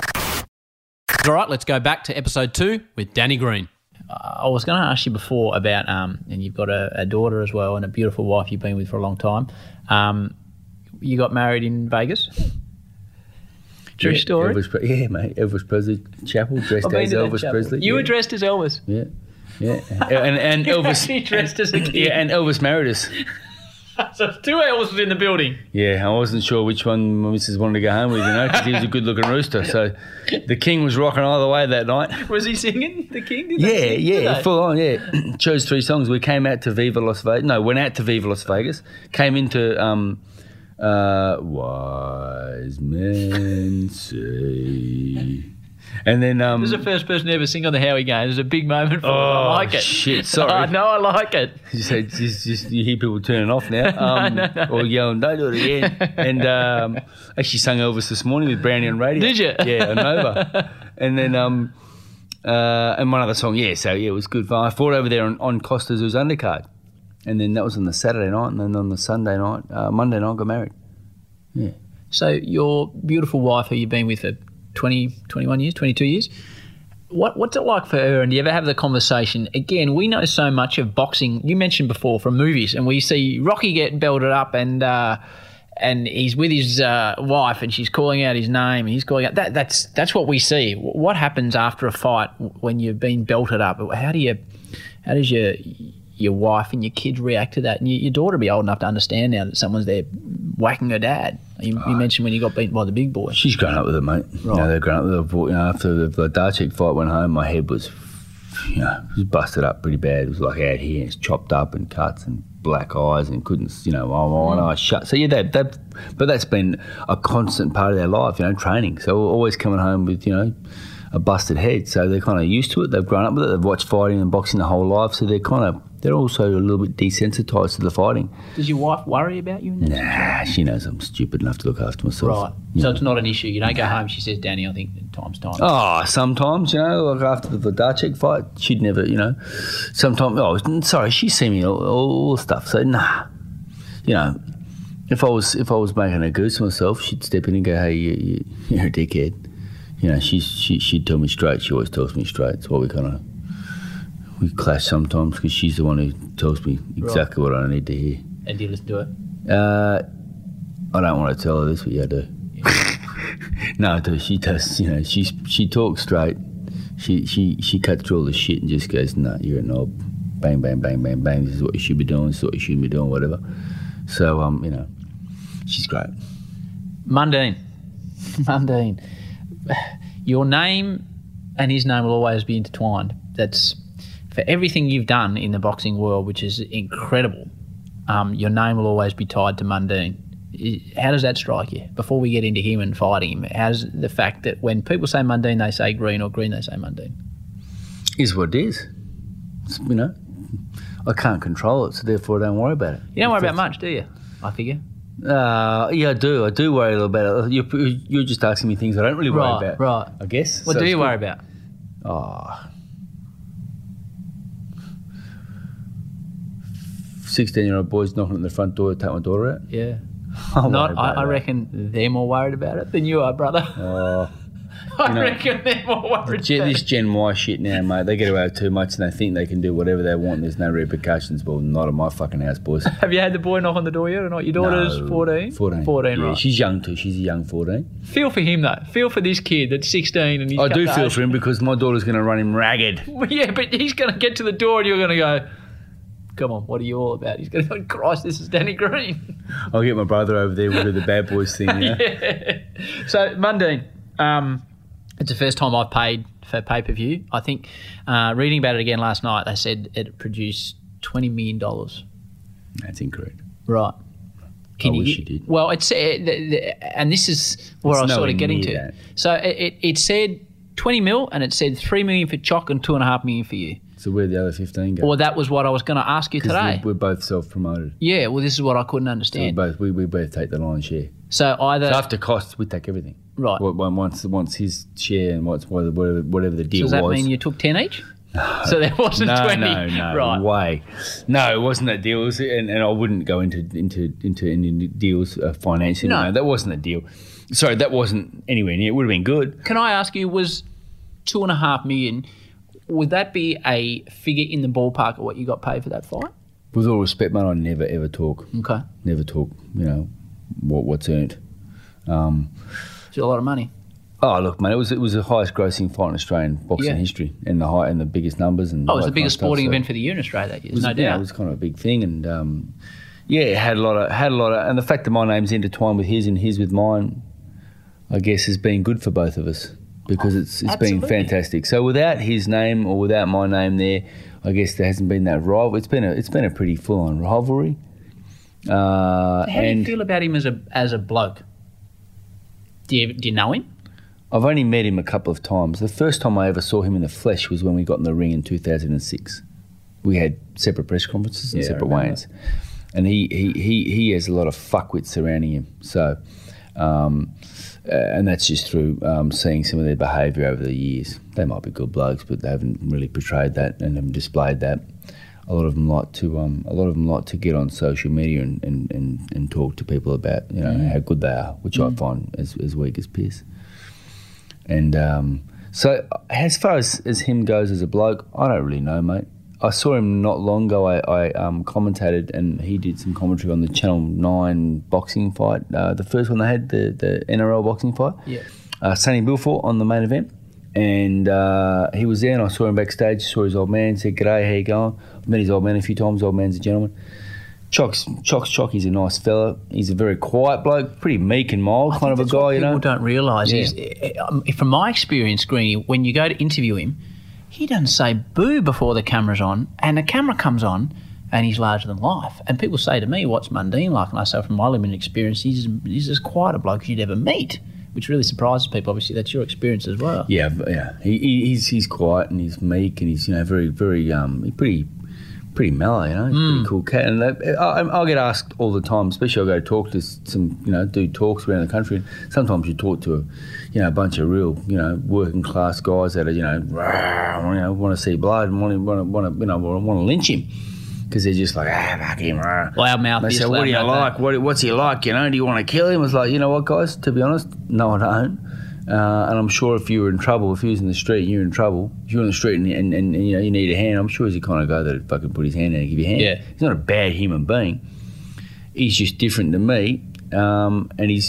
All right, let's go back to episode 2 with Danny Green. I was going to ask you before about, and you've got a daughter as well and a beautiful wife you've been with for a long time. You got married in Vegas? True story? Mate. Elvis Presley Chapel, dressed as Elvis Presley. You were dressed as Elvis? Yeah. And Elvis... He dressed as a kid. Yeah, and Elvis married us. So 2 Elvises in the building. Yeah, I wasn't sure which one my missus wanted to go home with, you know, because he was a good-looking rooster. So the King was rocking either way that night. Was he singing, the King? Yeah, full on, yeah. Chose 3 songs. We came out to Viva Las Vegas. No, went out to Viva Las Vegas. Came into... wise men say... And then... This is the first person to ever sing on the Howie Games. It's a big moment for me. I like it. Shit, sorry. I know, I like it. You said you hear people turning off now. No. Or yelling, don't do it again. And actually sung Elvis this morning with Brownie on radio. Did you? Yeah, on Nova. And then and one other song, so it was good fun. I fought over there on Costa's undercard. And then that was on the Saturday night, and then on the Sunday night, Monday night, got married. Yeah. So your beautiful wife, who you've been with for 20, 21 years, 22 years, what's it like for her? And do you ever have the conversation? Again, we know so much of boxing. You mentioned before from movies, and we see Rocky get belted up, and he's with his wife, and she's calling out his name, and he's calling out. That's what we see. What happens after a fight when you've been belted up? How does your wife and your kids react to that? And your daughter will be old enough to understand now that someone's there whacking her dad. You mentioned when you got beaten by the big boy. She's grown up with it, mate. Right. You know, they've grown up with it. You know, after the Darchik fight went home, my head was, it was busted up pretty bad. It was like out here, it's chopped up and cuts and black eyes and couldn't, one eye shut. So yeah, but that's been a constant part of their life, training. So always coming home with, a busted head. So they're kind of used to it. They've grown up with it. They've watched fighting and boxing the whole life. So they're also a little bit desensitized to the fighting. Does your wife worry about you in that situation? She knows I'm stupid enough to look after myself. Right. So it's not an issue. You don't go home, she says, Danny, I think time's time. Oh, sometimes, like after the Darchik fight, she'd never, sometimes, she's seen me all the stuff. So, nah. If I was making a goose of myself, she'd step in and go, hey, you're a dickhead. She'd tell me straight. She always tells me straight. It's why we clash sometimes, because she's the one who tells me exactly what I need to hear. And do you listen to it? I don't want to tell her this, but yeah, I do. No, I do. She does. She talks straight. She cuts through all the shit and just goes, "No, you're a knob. Bang, bang, bang, bang, bang. This is what you should be doing. This is what you shouldn't be doing. Whatever." So she's great. Mundine. Your name and his name will always be intertwined. That's for everything you've done in the boxing world, which is incredible, your name will always be tied to Mundine. How does that strike you? Before we get into him and fighting him, how's the fact that when people say Mundine, they say Green, or Green, they say Mundine? Is what it is. You know, I can't control it, so therefore I don't worry about it. You don't worry about much, do you? I figure. Yeah, I do. I do worry a little about it. You're just asking me things I don't really worry about. Right. I guess. What do you worry about? 16-year-old boys knocking at the front door to take my daughter out. Yeah. I reckon they're more worried about it than you are, brother. I reckon they're more worried about this Gen Y shit now, mate. They get away with too much and they think they can do whatever they want. There's no repercussions. Well, not at my fucking house, boys. Have you had the boy knock on the door yet or not? Your daughter's 14? 14. 14, yeah, right. She's young too. She's a young 14. Feel for him, though. Feel for this kid that's 16 and he's I do feel for him because my daughter's going to run him ragged. Well, yeah, but he's going to get to the door and you're going to go, come on, what are you all about? He's going to go, Christ, this is Danny Green. I'll get my brother over there. We'll do the bad boys thing. Yeah. Yeah. So, Mundine, it's the first time I've paid for pay-per-view. I think reading about it again last night, they said it produced $20 million. That's incorrect. Right. I wish you did. Well, it's and this is where I was sort of getting to. That. So it said 20 mil and it said $3 million for Choc and $2.5 million for you. So where'd the other 15 go? Well, that was what I was going to ask you today. We're both self-promoted. Yeah, well, this is what I couldn't understand. So we both take the lion's share. So either... So after costs, we take everything. Right. Once his share and whatever the deal was. So does that mean you took 10 each? So there wasn't 20? No, right. way. No, it wasn't that deal. It was, and I wouldn't go into any deals financially. No, that wasn't the deal. Sorry, that wasn't anywhere near. It would have been good. Can I ask you, was $2.5 million... Would that be a figure in the ballpark of what you got paid for that fight? With all respect, mate, I never ever talk. Okay. Never talk. You know what's earned. It's a lot of money. Oh look, mate, it was the highest grossing fight in Australian boxing history, and the biggest numbers and. Oh, it was the biggest sporting event for the year in Australia that year. No doubt. Yeah, it was kind of a big thing, and it had a lot of, and the fact that my name's intertwined with his and his with mine, I guess, has been good for both of us. Because it's been fantastic. So without his name or without my name there, I guess there hasn't been that rival. It's been a pretty full on rivalry. How do you feel about him as a bloke? Do you know him? I've only met him a couple of times. The first time I ever saw him in the flesh was when we got in the ring in 2006. We had separate press conferences and separate weigh-ins, and he has a lot of fuckwits surrounding him. So. And that's just through seeing some of their behaviour over the years. They might be good blokes, but they haven't really portrayed that and haven't displayed that. A lot of them like to get on social media and talk to people about how good they are, which I find as weak as piss. And so as far as him goes as a bloke, I don't really know, mate. I saw him not long ago. I commentated, and he did some commentary on the Channel 9 boxing fight, the first one they had, the NRL boxing fight. Yeah. Sonny Bilford on the main event, and he was there, and I saw him backstage. Saw his old man. Said, "G'day, how you going?" I've met his old man a few times. Old man's a gentleman. Choc's. He's a nice fella. He's a very quiet bloke, pretty meek and mild kind of a guy. You know, people don't realise. From my experience, Greenie, when you go to interview him, he doesn't say boo before the camera's on, and the camera comes on and he's larger than life. And people say to me, what's Mundine like? And I say, from my limited experience, he's as quiet a bloke as you'd ever meet, which really surprises people. Obviously, that's your experience as well. Yeah. He's quiet and he's meek and he's very, very pretty mellow, He's a pretty cool cat. And I'll get asked all the time, especially I'll go talk to some, do talks around the country. And sometimes you talk to a bunch of real, working class guys that are, want to see blood and want to lynch him because they're just like, fuck him. Loud mouth. They say, what do you like? What's he like? Do you want to kill him? It's like, you know what, guys? To be honest, no, I don't. And I'm sure if you were in trouble, if he was in the street, you're in trouble. If you're in the street and you need a hand, I'm sure he's the kind of guy that'd fucking put his hand in and give you a hand. Yeah. He's not a bad human being. He's just different to me, and he's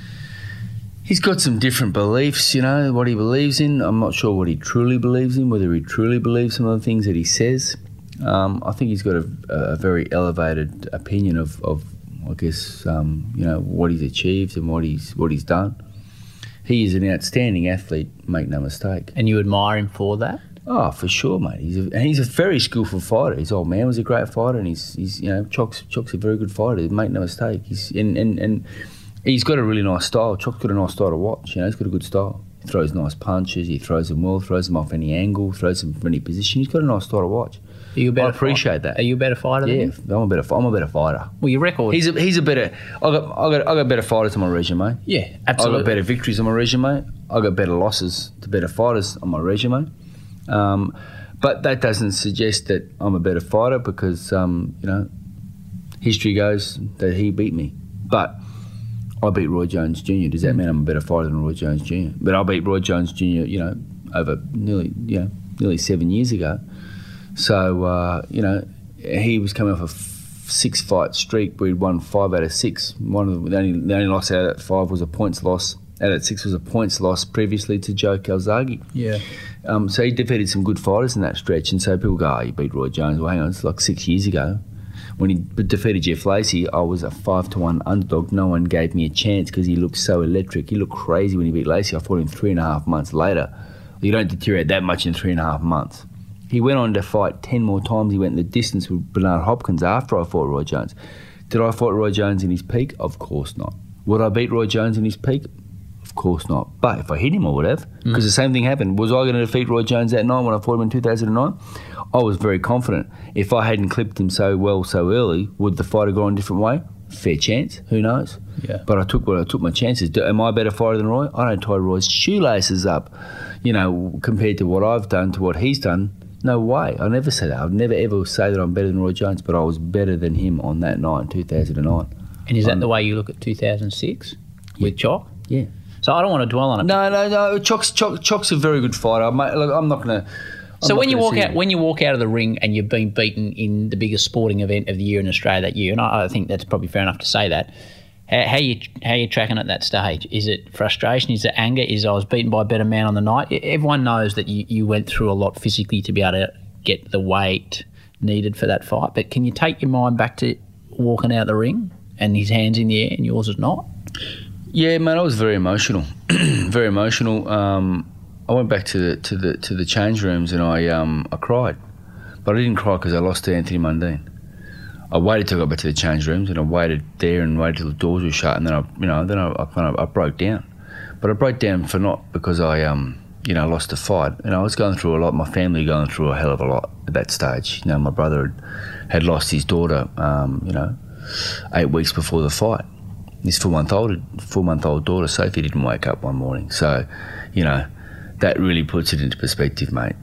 got some different beliefs. What he believes in. I'm not sure what he truly believes in. Whether he truly believes some of the things that he says. I think he's got a very elevated opinion of I guess what he's achieved and what he's done. He is an outstanding athlete, make no mistake. And you admire him for that? Oh, for sure, mate. He's a very skillful fighter. His old man was a great fighter, and he's Chock's a very good fighter. Make no mistake. And he's got a really nice style. Chock's got a nice style to watch. He's got a good style. He throws nice punches. He throws them well. Throws them off any angle. Throws them from any position. He's got a nice style to watch. I appreciate that. Are you a better fighter than him? I'm a better fighter. Well, your record. He's a better. I got better fighters on my resume. Yeah, absolutely. I got better victories on my resume. I got better losses to better fighters on my resume. But that doesn't suggest that I'm a better fighter because history goes that he beat me. But I beat Roy Jones Jr. Does that mean I'm a better fighter than Roy Jones Jr.? But I beat Roy Jones Jr. Over nearly 7 years ago. So, he was coming off a 6-fight streak where he'd won 5 out of 6. The only loss out of that 5 was a points loss. Out of 6 was a points loss previously to Joe Calzaghe. Yeah. So he defeated some good fighters in that stretch. And so people go, you beat Roy Jones. Well, hang on, it's like 6 years ago. When he defeated Jeff Lacey, I was a 5-1 underdog. No one gave me a chance because he looked so electric. He looked crazy when he beat Lacey. I fought him 3.5 months later. You don't deteriorate that much in 3.5 months. He went on to fight 10 more times. He went the distance with Bernard Hopkins after I fought Roy Jones. Did I fight Roy Jones in his peak? Of course not. Would I beat Roy Jones in his peak? Of course not. But if I hit him, I would have. Because the same thing happened. Was I going to defeat Roy Jones that night when I fought him in 2009? I was very confident. If I hadn't clipped him so well so early, would the fight have gone a different way? Fair chance. Who knows? Yeah. But I took my chances. Am I a better fighter than Roy? I don't tie Roy's shoelaces up, compared to what I've done to what he's done. No way. I never say that. I'd never ever say that I'm better than Roy Jones, but I was better than him on that night in 2009. And is that the way you look at 2006 with Chock? Yeah. So I don't want to dwell on it. No. Chock's a very good fighter. I'm not going to. So when you walk out of the ring and you've been beaten in the biggest sporting event of the year in Australia that year, and I think that's probably fair enough to say that. How you tracking at that stage? Is it frustration? Is it anger? Is I was beaten by a better man on the night? Everyone knows that you went through a lot physically to be able to get the weight needed for that fight. But can you take your mind back to walking out the ring and his hands in the air and yours is not? Yeah, man, I was very emotional. Very emotional. I went back to the change rooms and I cried, but I didn't cry because I lost to Anthony Mundine. I waited till I got back to the change rooms and I waited there and waited till the doors were shut and then I broke down. But I broke down for not because I lost the fight. I was going through a lot. My family going through a hell of a lot at that stage. My brother had lost his daughter, 8 weeks before the fight. His 4-month-old daughter, Sophie, didn't wake up one morning. So, that really puts it into perspective, mate.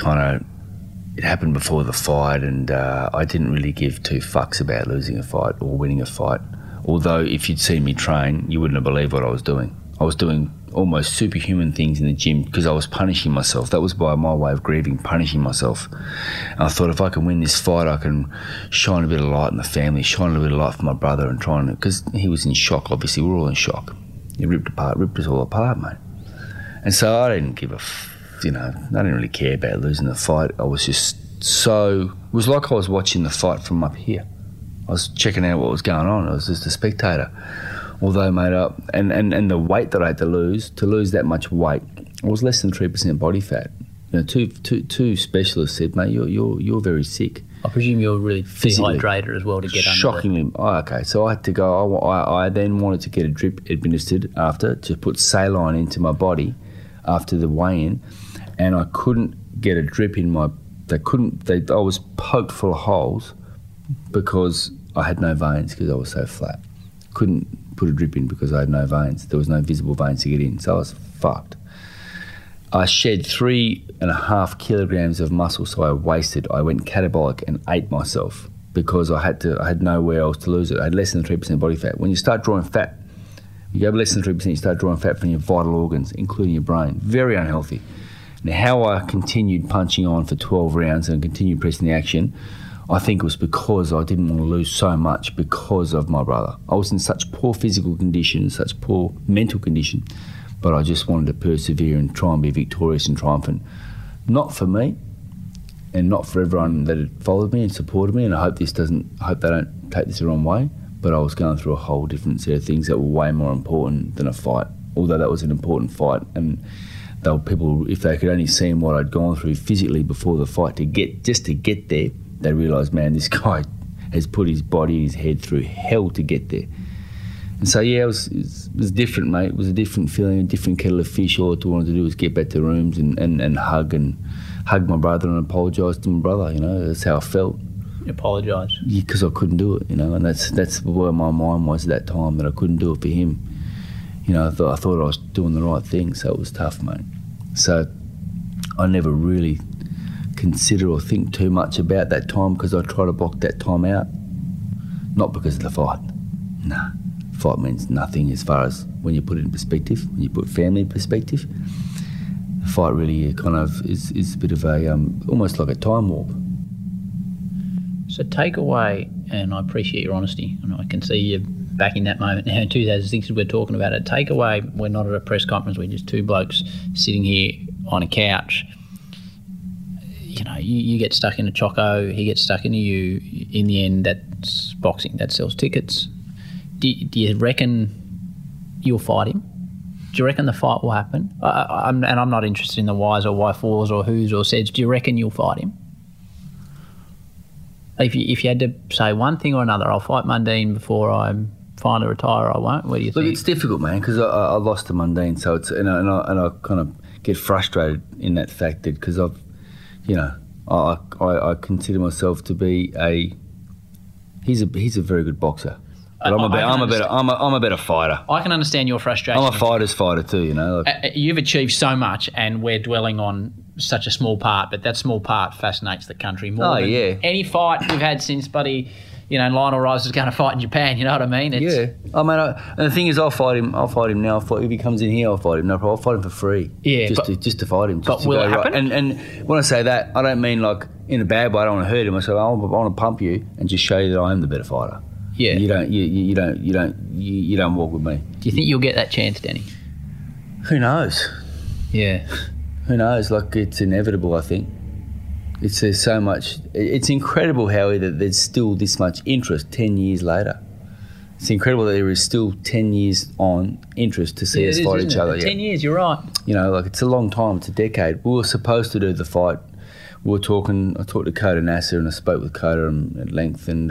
It happened before the fight, and I didn't really give 2 fucks about losing a fight or winning a fight. Although, if you'd seen me train, you wouldn't have believed what I was doing. I was doing almost superhuman things in the gym because I was punishing myself. That was by my way of grieving, punishing myself. And I thought if I can win this fight, I can shine a bit of light in the family, shine a little bit of light for my brother, and trying to, because he was in shock. Obviously, we're all in shock. He ripped us all apart, mate. And so I didn't give I didn't really care about losing the fight. I was just it was like I was watching the fight from up here. I was checking out what was going on. I was just a spectator. Although, mate, and the weight that I had to lose that much weight, I was less than 3% body fat. Two specialists said, mate, you're very sick. I presume you're really dehydrated as well to get shockingly, under. Okay. So I had to go. I then wanted to get a drip administered after to put saline into my body after the weigh-in, and I couldn't get a drip in my. I was poked full of holes because I had no veins because I was so flat. Couldn't put a drip in because I had no veins. There was no visible veins to get in, so I was fucked. I shed 3.5 kilograms of muscle, so I wasted. I went catabolic and ate myself because I had nowhere else to lose it. I had less than 3% body fat. When you start drawing fat, you go less than 3%, you start drawing fat from your vital organs, including your brain. Very unhealthy. Now, how I continued punching on for 12 rounds and continued pressing the action, I think it was because I didn't want to lose so much because of my brother. I was in such poor physical condition, such poor mental condition, but I just wanted to persevere and try and be victorious and triumphant. Not for me, and not for everyone that had followed me and supported me, and I hope they don't take this the wrong way, but I was going through a whole different set of things that were way more important than a fight, although that was an important fight, and people, if they could only see what I'd gone through physically before the fight to get there, they realised, man, this guy has put his body and his head through hell to get there. And so, yeah, it was different, mate. It was a different feeling, a different kettle of fish. All I wanted to do was get back to the rooms and hug my brother and apologise to my brother, you know. That's how I felt. You apologise? Yeah, because I couldn't do it, you know, and that's where my mind was at that time, that I couldn't do it for him. You know, I thought I was doing the right thing, so it was tough, mate. So I never really consider or think too much about that time, because I try to block that time out. Not because of the fight. Nah. Fight means nothing as far as when you put it in perspective, when you put family in perspective. The fight really kind of is a bit of a, almost like a time warp. So take away, and I appreciate your honesty, and I can see you back in that moment now in 2006 we're talking about it. Take away, we're not at a press conference, we're just two blokes sitting here on a couch. You know, you get stuck in a choco, he gets stuck into you. In the end, that's boxing, that sells tickets. Do you reckon you'll fight him? Do you reckon the fight will happen? I'm not interested in the whys or why-fors or who's or says. Do you reckon you'll fight him? If you had to say one thing or another, I'll fight Mundine before I finally retire, or I won't. What do you think? Look, it's difficult, man, because I lost to Mundine, so it's and I kind of get frustrated in that fact that, because I've, you know, I consider myself to be he's a very good boxer. But I'm a better fighter. I can understand your frustration. I'm a fighter's fighter too, you know. You've achieved so much, and we're dwelling on such a small part, but that small part fascinates the country more than any fight we've had since, buddy, you know, Lionel Rice is going to fight in Japan, you know what I mean? Yeah. I mean, and the thing is, I'll fight him now. If he comes in here, I'll fight him. No problem. I'll fight him for free. Yeah. Just to fight him. But will it happen? And when I say that, I don't mean like in a bad way. I don't want to hurt him. I say, I want to pump you and just show you that I am the better fighter. Yeah. You don't walk with me. Do you think you'll get that chance, Danny? Who knows? Yeah. Who knows? Like, it's inevitable, I think. There's so much. It's incredible, Howie, that there's still this much interest 10 years later. It's incredible that there is still 10 years on interest to see us fight each other. 10 years, you're right. You know, like, it's a long time. It's a decade. We were supposed to do the fight. I talked to Coda Nasser, and I spoke with Coda at length, and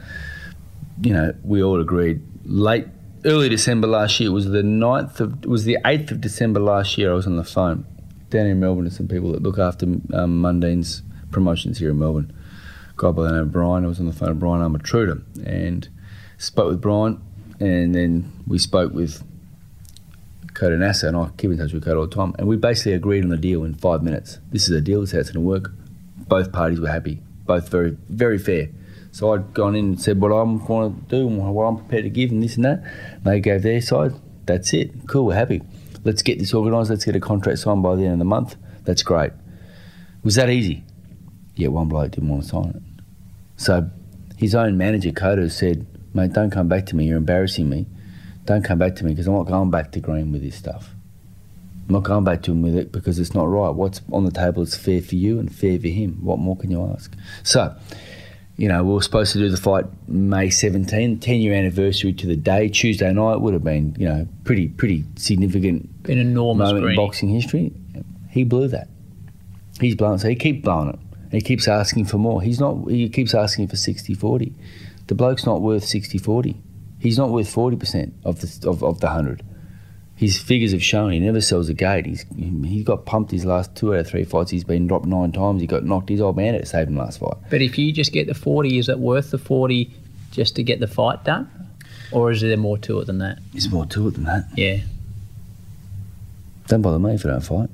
you know, we all agreed early December last year. It was the 8th of December last year. I was on the phone down in Melbourne to some people that look after Mundine's promotions here in Melbourne. A guy by the name of Brian. I was on the phone with Brian Armatruda and spoke with Brian, and then we spoke with Coda Nasser, and I keep in touch with Coda all the time, and we basically agreed on the deal in 5 minutes. This is a deal, this is how it's going to work. Both parties were happy, both very, very fair. So I'd gone in and said what I'm going to do and what I'm prepared to give and this and that. They gave their side. That's it. Cool, we're happy. Let's get this organised. Let's get a contract signed by the end of the month. That's great. Was that easy? Yeah, one bloke didn't want to sign it. So his own manager, Coda, said, mate, don't come back to me. You're embarrassing me. Don't come back to me, because I'm not going back to Green with this stuff. I'm not going back to him with it because it's not right. What's on the table is fair for you and fair for him. What more can you ask? So, you know, we were supposed to do the fight May 17, 10-year anniversary to the day. Tuesday night would have been, you know, pretty significant. Been enormous moment in boxing history. He blew that. He's blown it. So he keeps blowing it. And he keeps asking for more. He keeps asking for 60-40. The bloke's not worth 60-40. He's not worth 40% of the 100. His figures have shown he never sells a gate. He got pumped his last 2 out of 3 fights. He's been dropped 9 times. He got knocked his old man out to save him last fight. But if you just get the 40, is it worth the 40 just to get the fight done? Or is there more to it than that? There's more to it than that. Yeah. Don't bother me if I don't fight.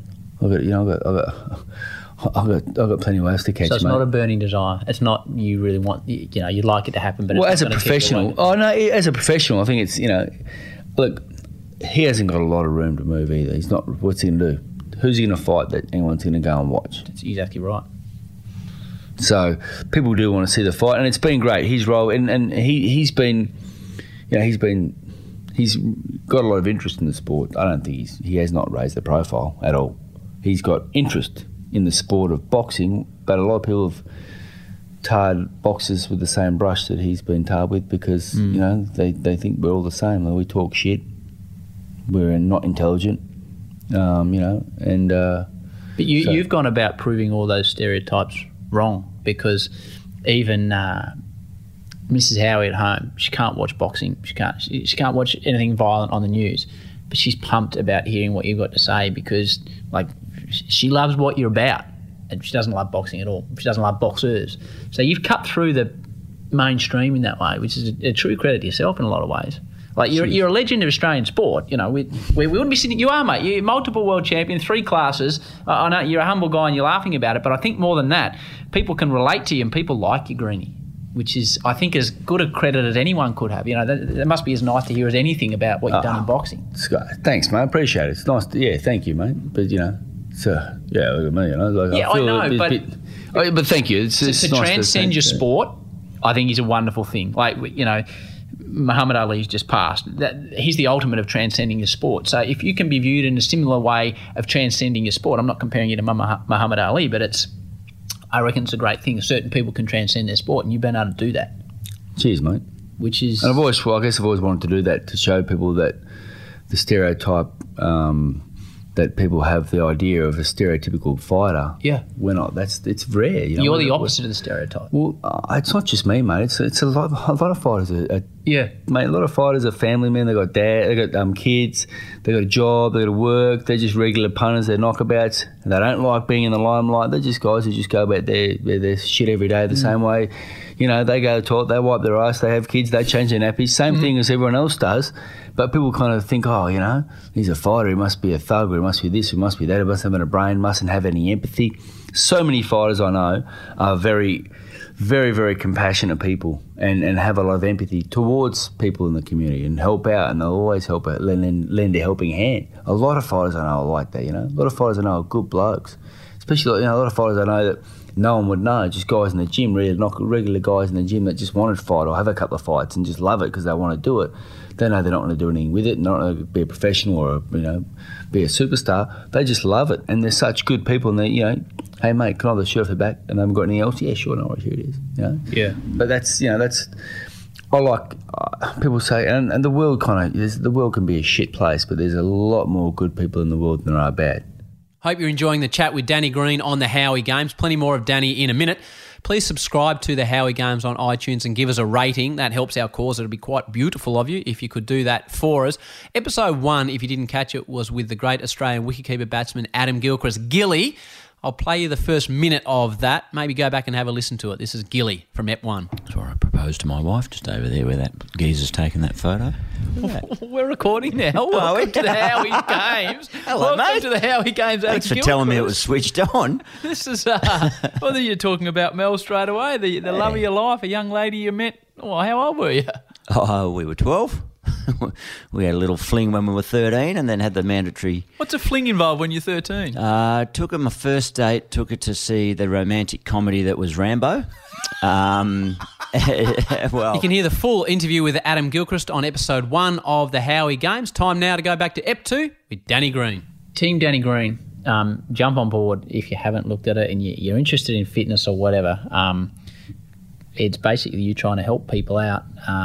I've got plenty of ways to catch. So it's mate. Not a burning desire. It's not you really want. You know, you'd like it to happen, but well, it's as a professional, as a professional, I think it's, you know, look, he hasn't got a lot of room to move either. He's not. What's he going to do? Who's he going to fight that anyone's going to go and watch? That's exactly right. So people do want to see the fight, and it's been great. His role, and he's been, you know, he's got a lot of interest in the sport. I don't think he has not raised the profile at all. He's got interest in the sport of boxing, but a lot of people have tarred boxers with the same brush that he's been tarred with, because you know, they think we're all the same. Like, we talk shit, we're not intelligent, and. But you've gone about proving all those stereotypes wrong, because even Mrs. Howie at home, she can't watch boxing. She can't watch anything violent on the news, but she's pumped about hearing what you've got to say, because like she loves what you're about, and she doesn't love boxing at all. She doesn't love boxers. So you've cut through the mainstream in that way, which is a true credit to yourself in a lot of ways. Like you're a legend of Australian sport. You know, we wouldn't be sitting. You are, mate. You're multiple world champion, 3 classes. I know you're a humble guy and you're laughing about it, but I think more than that, people can relate to you and people like you, Greenie, which is, I think, as good a credit as anyone could have. You know, that must be as nice to hear as anything about what you've done in boxing. Thanks, mate. I appreciate it. It's nice. Thank you, mate. But look at me. You know, like I know, but thank you. It's to nice transcend your sport, I think, is a wonderful thing. Like, Muhammad Ali's just passed. He's the ultimate of transcending your sport. So if you can be viewed in a similar way of transcending your sport, I'm not comparing you to Muhammad Ali, but I reckon it's a great thing. Certain people can transcend their sport, and you've been able to do that. Cheers, mate. Which is... And I guess I've always wanted to do that, to show people that the stereotype that people have, the idea of a stereotypical fighter. Yeah. It's rare. You're the opposite of the stereotype. Well, it's not just me, mate. It's a lot of fighters mate, a lot of fighters are family men. They got dad, they got kids, they got a job, they got to work. They're just regular punters. They're knockabouts. And they don't like being in the limelight. They're just guys who just go about their shit every day the same way. You know, they go to toilet, they wipe their ass, they have kids, they change their nappies. Same thing as everyone else does. But people kind of think, he's a fighter, he must be a thug, or he must be this, he must be that, he must have a brain, mustn't have any empathy. So many fighters I know are very, very, very compassionate people and have a lot of empathy towards people in the community and help out, and they'll always help out, lend a helping hand. A lot of fighters I know are like that, A lot of fighters I know are good blokes. Especially, a lot of fighters I know that no one would know, just guys in the gym, regular guys in the gym that just wanted to fight or have a couple of fights and just love it because they want to do it. They know they're not going to do anything with it, not going to be a professional or, be a superstar. They just love it, and they're such good people, and they, hey, mate, can I have the shirt off the back? And they haven't got anything else? Yeah, sure, no worries, here it is. Yeah. But that's, I like, people say, and the world the world can be a shit place, but there's a lot more good people in the world than there are bad. Hope you're enjoying the chat with Danny Green on the Howie Games. Plenty more of Danny in a minute. Please subscribe to the Howie Games on iTunes and give us a rating. That helps our cause. It'll be quite beautiful of you if you could do that for us. Episode 1, if you didn't catch it, was with the great Australian wicketkeeper batsman Adam Gilchrist. Gilly. I'll play you the first minute of that. Maybe go back and have a listen to it. This is Gilly from Ep 1. That's where I proposed to my wife, just over there where that geezer's taken that photo. We're recording now. Welcome to the Howie Games. Hello, Welcome mate. to the Howie Games. Thanks for telling me it was switched on. This is, well, you're talking about Mel straight away, the love of your life, a young lady you met. Oh, how old were you? Oh, we were 12. We had a little fling when we were 13 and then had the mandatory... What's a fling involved when you're 13? Took her my first date, took her to see the romantic comedy that was Rambo. Well, you can hear the full interview with Adam Gilchrist on episode 1 of the Howie Games. Time now to go back to Ep 2 with Danny Green. Team Danny Green, jump on board if you haven't looked at it and you're interested in fitness or whatever. It's basically you trying to help people out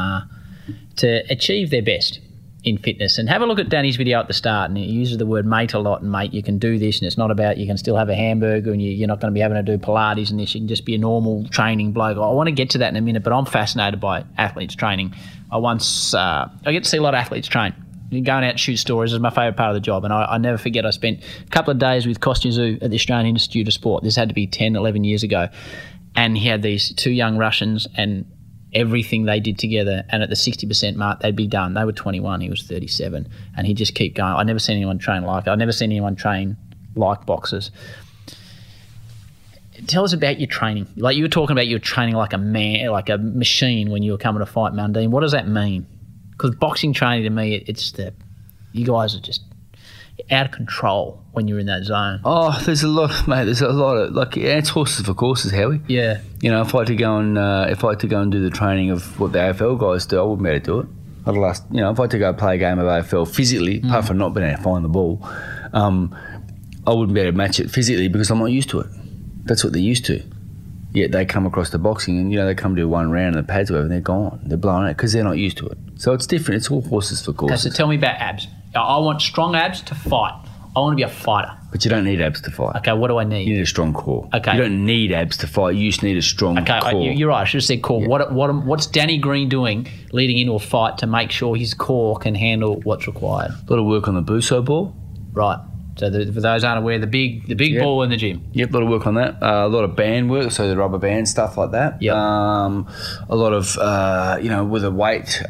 to achieve their best in fitness. And have a look at Danny's video at the start, and he uses the word mate a lot, and mate, you can do this, and it's not about you can still have a hamburger and you're not going to be having to do Pilates and this. You can just be a normal training bloke. I want to get to that in a minute, but I'm fascinated by athletes training. I get to see a lot of athletes train. Going out and shoot stories is my favourite part of the job, and I never forget I spent a couple of days with Kostya Zoo at the Australian Institute of Sport. This had to be 10, 11 years ago, and he had these 2 young Russians, and everything they did together, and at the 60% mark, they'd be done. They were 21, he was 37, and he'd just keep going. I'd never seen anyone train like it. I'd never seen anyone train like boxers. Tell us about your training. Like you were talking about, you were training like a man, like a machine when you were coming to fight Mundine. What does that mean? Because boxing training to me, you guys are just out of control when you're in that zone. Oh, there's a lot, mate. There's a lot of it's horses for courses, Howie. Yeah. If I had to go and do the training of what the AFL guys do, I wouldn't be able to do it. If I had to go play a game of AFL physically, apart from not being able to find the ball, I wouldn't be able to match it physically because I'm not used to it. That's what they're used to. Yet they come across the boxing and, they come do one round and the pads over and they're gone. They're blown out because they're not used to it. So it's different. It's all horses for courses. Okay, so tell me about abs. I want strong abs to fight. I want to be a fighter. But you don't need abs to fight. Okay, what do I need? You need a strong core. Okay. You don't need abs to fight. You just need a strong core. You're right. I should have said core. Yeah. What's Danny Green doing leading into a fight to make sure his core can handle what's required? A lot of work on the Buso ball. Right. So for those aren't aware, the big ball in the gym. Yep, a lot of work on that. A lot of band work, so the rubber band stuff like that. Yep. A lot of with a weight,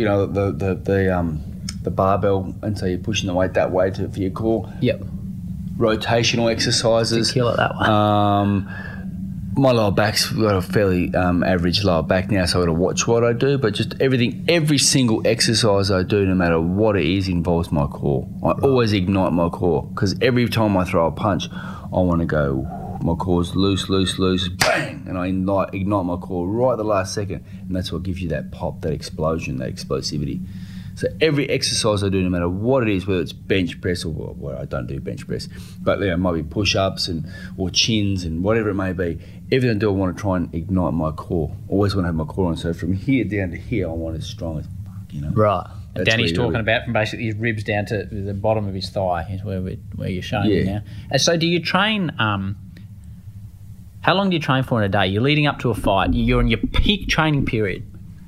the barbell, and so you're pushing the weight that way for your core. Yep. Rotational exercises. To kill it that way. My lower back's got a fairly average lower back now, so I've got to watch what I do. But just every single exercise I do, no matter what it is, involves my core. I always ignite my core, because every time I throw a punch, I want to go, my core's loose, bang, and I ignite my core right at the last second, and that's what gives you that pop, that explosion, that explosivity. So every exercise I do, no matter what it is, whether it's bench press or I don't do bench press, but it might be push-ups or chins and whatever it may be, everything I do, I want to try and ignite my core. Always want to have my core on. So from here down to here, I want as strong as fuck, Right. And Danny's talking about from basically his ribs down to the bottom of his thigh is where you're showing me now. And so do you train... how long do you train for in a day? You're leading up to a fight. You're in your peak training period.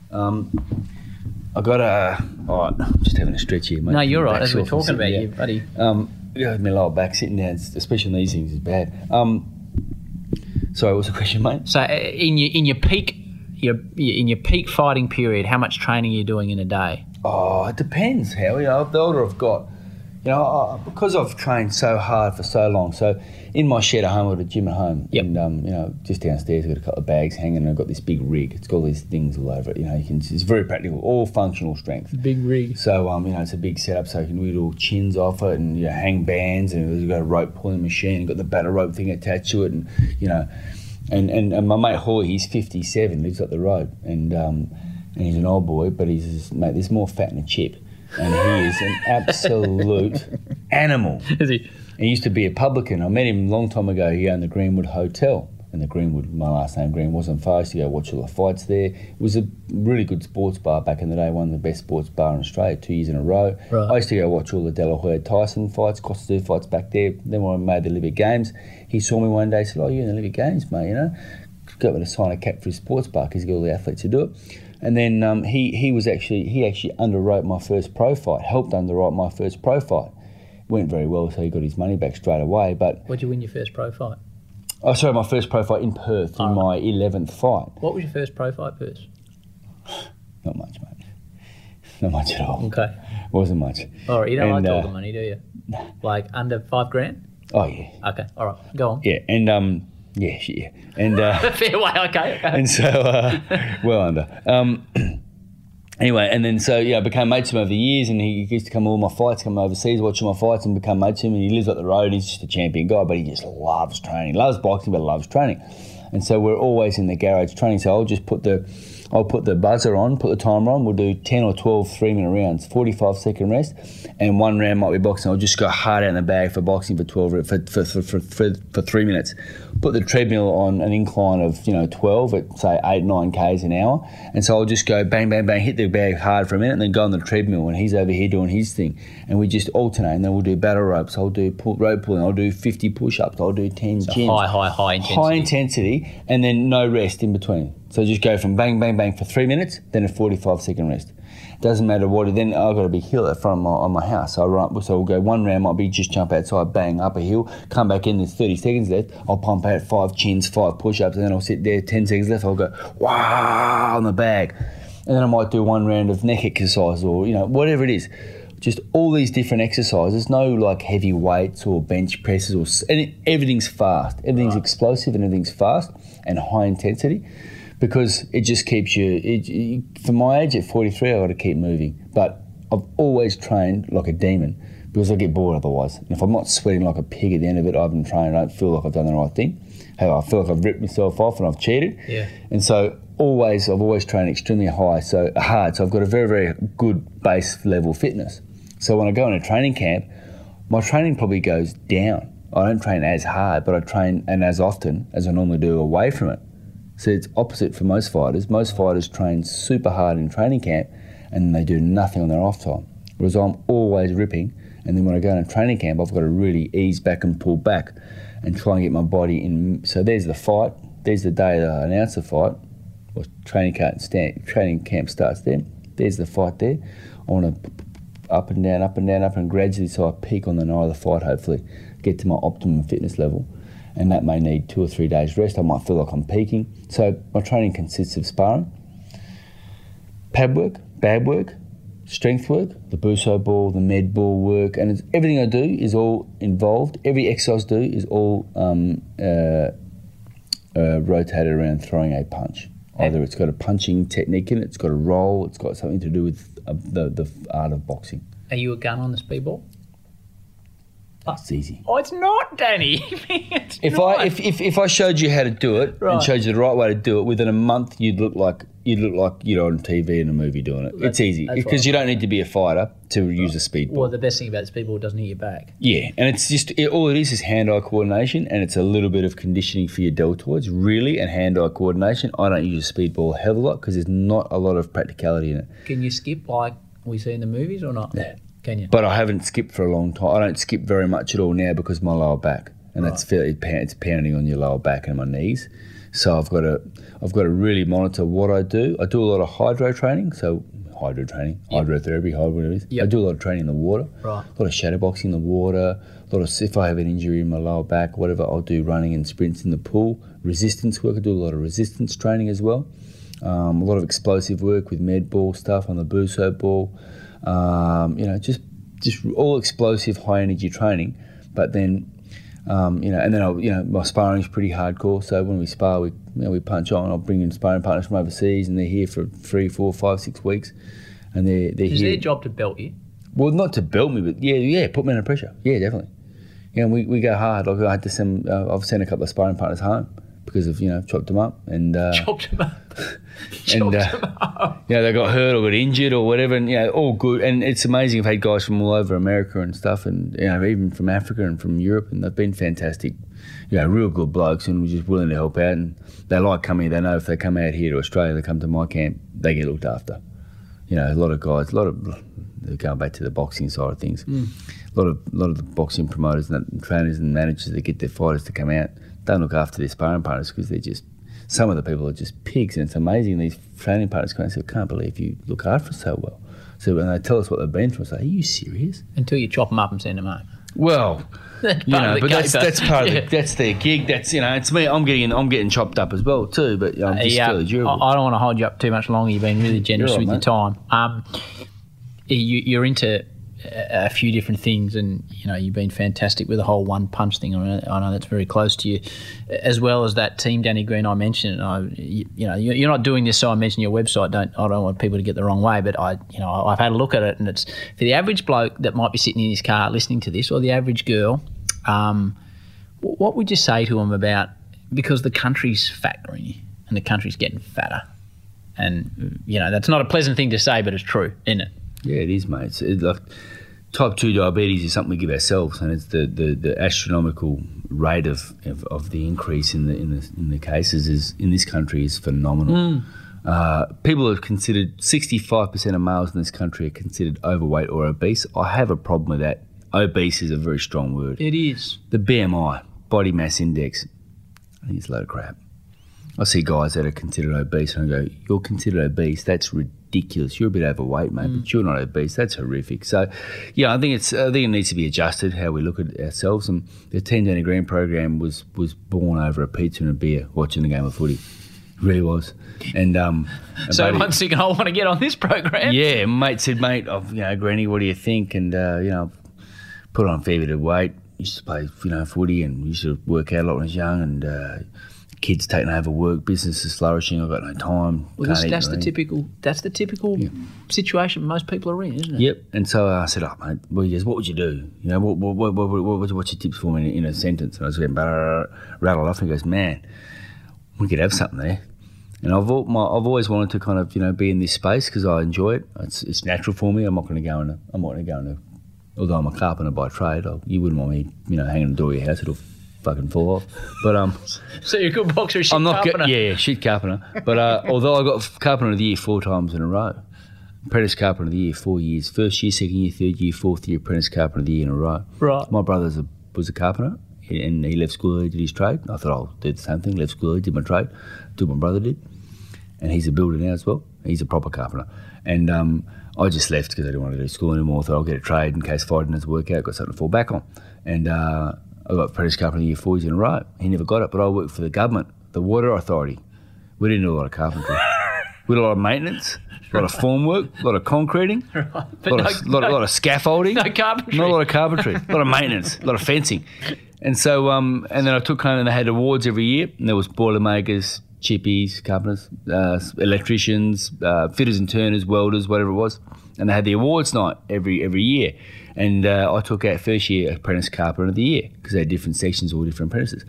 I got all right, I'm just having a stretch here, mate. No, you're right, as we're talking about you, buddy. My lower back sitting down, especially on these things, is bad. Sorry, what's the question, mate? So in your peak fighting period, how much training are you doing in a day? Oh, it depends, Howie. The older I've got, because I've trained so hard for so long. So in my shed at home, I've got a gym at home. Yep. And, just downstairs, I've got a couple of bags hanging, and I've got this big rig. It's got all these things all over it. It's very practical, all functional strength. Big rig. So, it's a big setup, so you can do all chins off it and, hang bands, and you've got a rope pulling machine, you've got the battle rope thing attached to it, and, and my mate Hoy, he's 57, lives up the road, and he's an old boy, but he's, mate, there's more fat than a chip. And he is an absolute animal. Is he? He used to be a publican. I met him a long time ago. He owned the Greenwood Hotel. And the Greenwood, my last name Green, wasn't far. I used to go watch all the fights there. It was a really good sports bar back in the day, one of the best sports bar in Australia, 2 years in a row. Right. I used to go watch all the De La Hoya Tyson fights, Costa fights back there. Then when I made the Olympic Games, he saw me one day and said, "Oh, you're in the Olympic Games, mate, Got me to sign a cap for his sports bar because he got all the athletes to do it." And then he actually underwrote my first pro fight, helped underwrite my first pro fight. Went very well, so he got his money back straight away. But what'd you win your first pro fight? Oh, sorry, my first pro fight in Perth in my 11th fight. What was your first pro fight purse? Not much, mate. Not much at all. Okay. Wasn't much. All right, you don't like talking money, do you? Like under $5,000? Oh, yeah. Okay, all right, go on. Yeah, and yeah, and fair way, okay. And so well under. Anyway, and then so I became mates with him over the years, and he used to come to all my fights, come overseas, watching my fights, and become mates with him. And he lives up the road. He's just a champion guy, but he just loves training. Loves boxing, but loves training. And so we're always in the garage training. So I'll put the buzzer on, put the timer on. We'll do 10 or 12 3-minute rounds, 45-second rest, and one round might be boxing. I'll just go hard out in the bag for boxing for 3 minutes. Put the treadmill on an incline of 12 at say 8-9 k's an hour, and so I'll just go bang bang bang, hit the bag hard for a minute, and then go on the treadmill, and he's over here doing his thing, and we just alternate. And then we'll do battle ropes. I'll do rope pulling. I'll do 50 push-ups. I'll do 10 so chins. High intensity. High intensity, and then no rest in between. So just go from bang, bang, bang for 3 minutes, then a 45-second rest. Doesn't matter what. Then I've got a big hill at front of my house. So we'll go one round, might be just jump outside, bang, up a hill, come back in, there's 30 seconds left. I'll pump out 5 chins, 5 push-ups, and then I'll sit there, 10 seconds left. I'll go, wow, on the bag. And then I might do one round of neck exercise or, whatever it is. Just all these different exercises, no like heavy weights or bench presses and everything's fast. Everything's explosive and everything's fast and high intensity. Because it just keeps you, for my age at 43, I've got to keep moving. But I've always trained like a demon because I get bored otherwise. And if I'm not sweating like a pig at the end of it, I haven't trained, I don't feel like I've done the right thing. Hey, I feel like I've ripped myself off and I've cheated. Yeah. And so I've always trained extremely hard. So I've got a very, very good base level fitness. So when I go in a training camp, my training probably goes down. I don't train as hard, but I train and as often as I normally do away from it. So it's opposite for most fighters. Most fighters train super hard in training camp and they do nothing on their off time. Whereas I'm always ripping And then when I go into training camp, I've got to really ease back and pull back and try and get my body in. So there's the fight. There's the day that I announce the fight. Or training camp starts there. There's the fight there. I want to up and down, and gradually so I peak on the night of the fight, hopefully, get to my optimum fitness level. And that may need 2 or 3 days rest. I might feel like I'm peaking. So my training consists of sparring, pad work, bag work, strength work, the Buso ball, the med ball work, and everything I do is all involved. Every exercise I do is all rotated around throwing a punch. Either it's got a punching technique in it, it's got a roll, it's got something to do with the art of boxing. Are you a gun on the speedball? It's easy. Oh, it's not, Danny. If I showed you how to do it and showed you the right way to do it, within a month you'd look like you're on TV in a movie doing it. It's easy because you don't need to be a fighter to use a speedball. Well, the best thing about the speedball, it doesn't hit your back. Yeah, and it's just all it is hand-eye coordination, and it's a little bit of conditioning for your deltoids, really, and hand-eye coordination. I don't use a speedball a hell of a lot because there's not a lot of practicality in it. Can you skip like we see in the movies or not? Yeah. Can you? But I haven't skipped for a long time. I don't skip very much at all now because of my lower back, and that's it's pounding on your lower back and my knees. So I've got to really monitor what I do. I do a lot of hydrotherapy, whatever it is. I do a lot of training in the water, a lot of shadowboxing in the water, if I have an injury in my lower back, whatever, I'll do running and sprints in the pool. Resistance work, I do a lot of resistance training as well. A lot of explosive work with med ball stuff on the Buso ball. Just all explosive, high energy training. But then, and then my sparring's pretty hardcore. So when we spar, we punch on. I'll bring in sparring partners from overseas, and they're here for 3, 4, 5, 6 weeks, and they're here. Is their job to belt you? Well, not to belt me, but put me under pressure. Yeah, definitely. Yeah, and we go hard. Like I had to send. I've sent a couple of sparring partners home because of chopped them up and chopped them up. They got hurt or got injured or whatever, and all good. And it's amazing. I've had guys from all over America and stuff, and even from Africa and from Europe, and they've been fantastic. Real good blokes, and we're just willing to help out. And they like coming. They know if they come out here to Australia, they come to my camp, they get looked after. A lot of guys, they're going back to the boxing side of things. A lot of the boxing promoters and trainers and managers that get their fighters to come out don't look after their sparring partners because they're just. Some of the people are just pigs, and it's amazing. These training partners come and say, I can't believe you look after us so well. So when they tell us what they've been through, I say, are you serious? Until you chop them up and send them home. Well, that's part of the, that's their gig. That's it's me. I'm getting chopped up as well too. But I'm just still durable. I don't want to hold you up too much longer. You've been really generous with your time. You're into a few different things, and you've been fantastic with the whole one punch thing. I know that's very close to you, as well as that team Danny Green I mentioned. You're not doing this so I mention your website. I don't want people to get the wrong way, but I've had a look at it, and it's for the average bloke that might be sitting in his car listening to this, or the average girl. What would you say to them about, because the country's fat, Greenie, and the country's getting fatter, and that's not a pleasant thing to say, but it's true, isn't it? Yeah, it is, mate. It's like type 2 diabetes is something we give ourselves, and it's the astronomical rate of the increase in the cases is in this country is phenomenal. People are considered 65% of males in this country are considered overweight or obese. I have a problem with that. Obese is a very strong word. It is. The BMI, body mass index, I think it's a load of crap. I see guys that are considered obese and I go, you're considered obese, that's ridiculous. You're a bit overweight, mate, but you're not obese. That's horrific. So, I think it needs to be adjusted how we look at ourselves. And the Team Danny Green program was born over a pizza and a beer watching the game of footy. It really was. And so once you can all want to get on this program. Yeah, mate said, Greenie, what do you think? And put on a fair bit of weight. Used to play footy and used to work out a lot when I was young, and kids taking over work, business is flourishing, I've got no time. Well, that's the typical situation most people are in, isn't it? Yep. And so I said, mate, what would you do? What's your tips for me in a sentence? And I was going rattle off, and he goes, man, we could have something there. And I've always wanted to kind of be in this space because I enjoy it. It's natural for me. I'm not going to go into although I'm a carpenter by trade, you wouldn't want me hanging the door of your house. It'll fucking fall off. But so you're a good boxer, carpenter. Shit carpenter. But although I got carpenter of the year 4 times in a row, Apprentice Carpenter of the Year, 4 years. First year, second year, third year, fourth year, Apprentice Carpenter of the Year in a row. Right. My brother was a carpenter, and he left school early, did his trade. I thought I'll do the same thing, left school early, did my trade, do what my brother did. And he's a builder now as well. He's a proper carpenter. And I just left because I didn't want to do school anymore. I thought I'll get a trade in case Friday doesn't work out, got something to fall back on. And I got Apprentice Carpenter of the Year 4 years in a row. He never got it, but I worked for the government, the Water Authority. We didn't do a lot of carpentry. We did a lot of maintenance, a lot of formwork, a lot of concreting, a lot of scaffolding. No carpentry. Not a lot of carpentry, a lot of maintenance, a lot of fencing. And so, and then I took home and they had awards every year. And there was boilermakers, chippies, carpenters, electricians, fitters and turners, welders, whatever it was. And they had the awards night every year. And I took out first year Apprentice Carpenter of the Year because they had different sections, all different apprentices.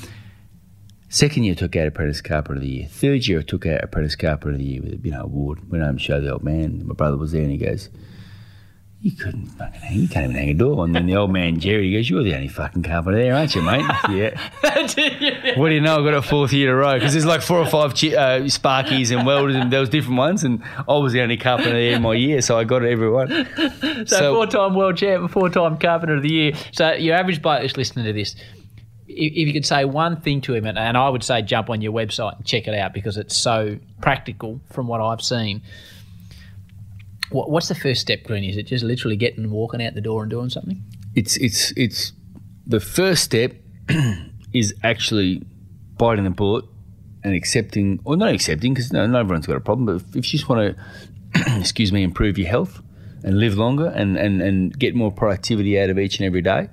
Second year I took out Apprentice Carpenter of the Year. Third year I took out Apprentice Carpenter of the Year with a award. Went home and showed the old man. My brother was there and he goes, you can't even hang a door. And then the old man, Jerry, he goes, you're the only fucking carpenter there, aren't you, mate? Yeah. That's it, yeah. What do you know? I got a fourth year in a row because there's like 4 or 5 sparkies and welders and there was different ones and I was the only carpenter there in my year, so I got everyone. So 4-time world champ and 4-time carpenter of the year. So your average bloke is listening to this. If you could say one thing to him, and I would say jump on your website and check it out because it's so practical from what I've seen. What's the first step, Greenie? Is it just literally walking out the door and doing something? It's the first step is actually biting the bullet and accepting, or not accepting, because no everyone's got a problem, but if you just want to, improve your health and live longer and get more productivity out of each and every day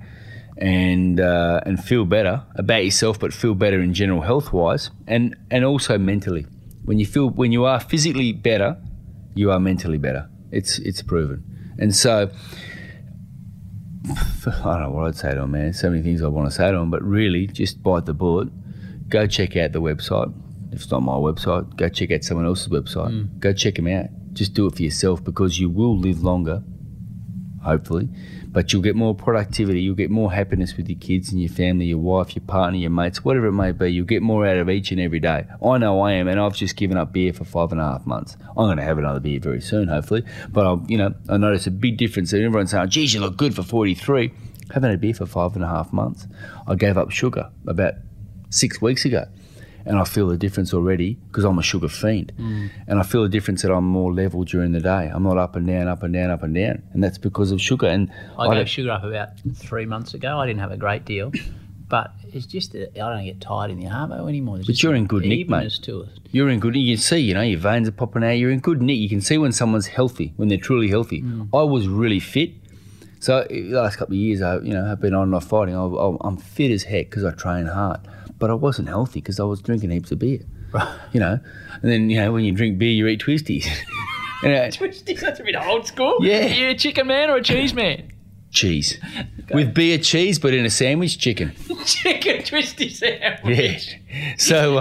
and feel better about yourself, but feel better in general health-wise and also mentally. When you are physically better, you are mentally better. It's proven. And so, I don't know what I'd say to him, man. So many things I want to say to him, but really, just bite the bullet. Go check out the website. If it's not my website, go check out someone else's website. Go check them out. Just do it for yourself because you will live longer, hopefully, but you'll get more productivity. You'll get more happiness with your kids and your family, your wife, your partner, your mates, whatever it may be. You'll get more out of each and every day. I know I am, and I've just given up beer for 5.5 months. I'm going to have another beer very soon, hopefully. But I notice a big difference. And everyone's saying, geez, you look good for 43. I haven't had a beer for 5.5 months. I gave up sugar about 6 weeks ago. And I feel the difference already because I'm a sugar fiend. And I feel the difference that I'm more level during the day. I'm not up and down, up and down, up and down. And that's because of sugar. And I gave sugar up about 3 months ago. I didn't have a great deal. But it's just that I don't get tired in the arvo anymore. There's but you're in good nick, mate. To it. You're in good nick. You can see, your veins are popping out. You're in good nick. You can see when someone's healthy, when they're truly healthy. I was really fit. So the last couple of years, I've been on and off fighting. I'm fit as heck because I train hard. But I wasn't healthy because I was drinking heaps of beer. Right. And then, when you drink beer, you eat twisties. Twisties? That's a bit old school. Yeah. Are you a chicken man or a cheese man? Cheese. Okay. With beer, cheese, but in a sandwich, chicken. Chicken twisty sandwich. Yeah. So,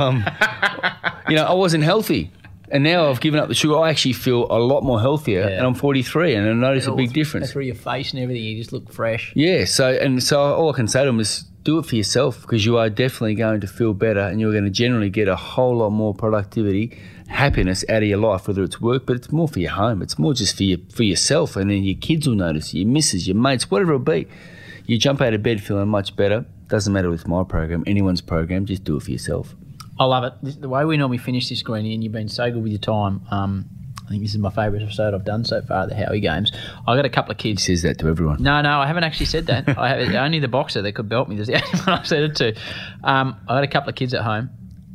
I wasn't healthy. And now I've given up the sugar. I actually feel a lot more healthier, and I'm 43, and I notice a big difference. Through your face and everything, you just look fresh. Yeah. So all I can say to them is do it for yourself because you are definitely going to feel better, and you're going to generally get a whole lot more productivity, happiness out of your life, whether it's work, but it's more for your home. It's more just for yourself, and then your kids will notice, your missus, your mates, whatever it be. You jump out of bed feeling much better. Doesn't matter if it's my program, anyone's program. Just do it for yourself. I love it. The way we normally finish this, Greenie, and you've been so good with your time. I think this is my favourite episode I've done so far at the Howie Games. I got a couple of kids. He says that to everyone. No, I haven't actually said that. I have only the boxer that could belt me. There's the only one I've said it to. I got a couple of kids at home.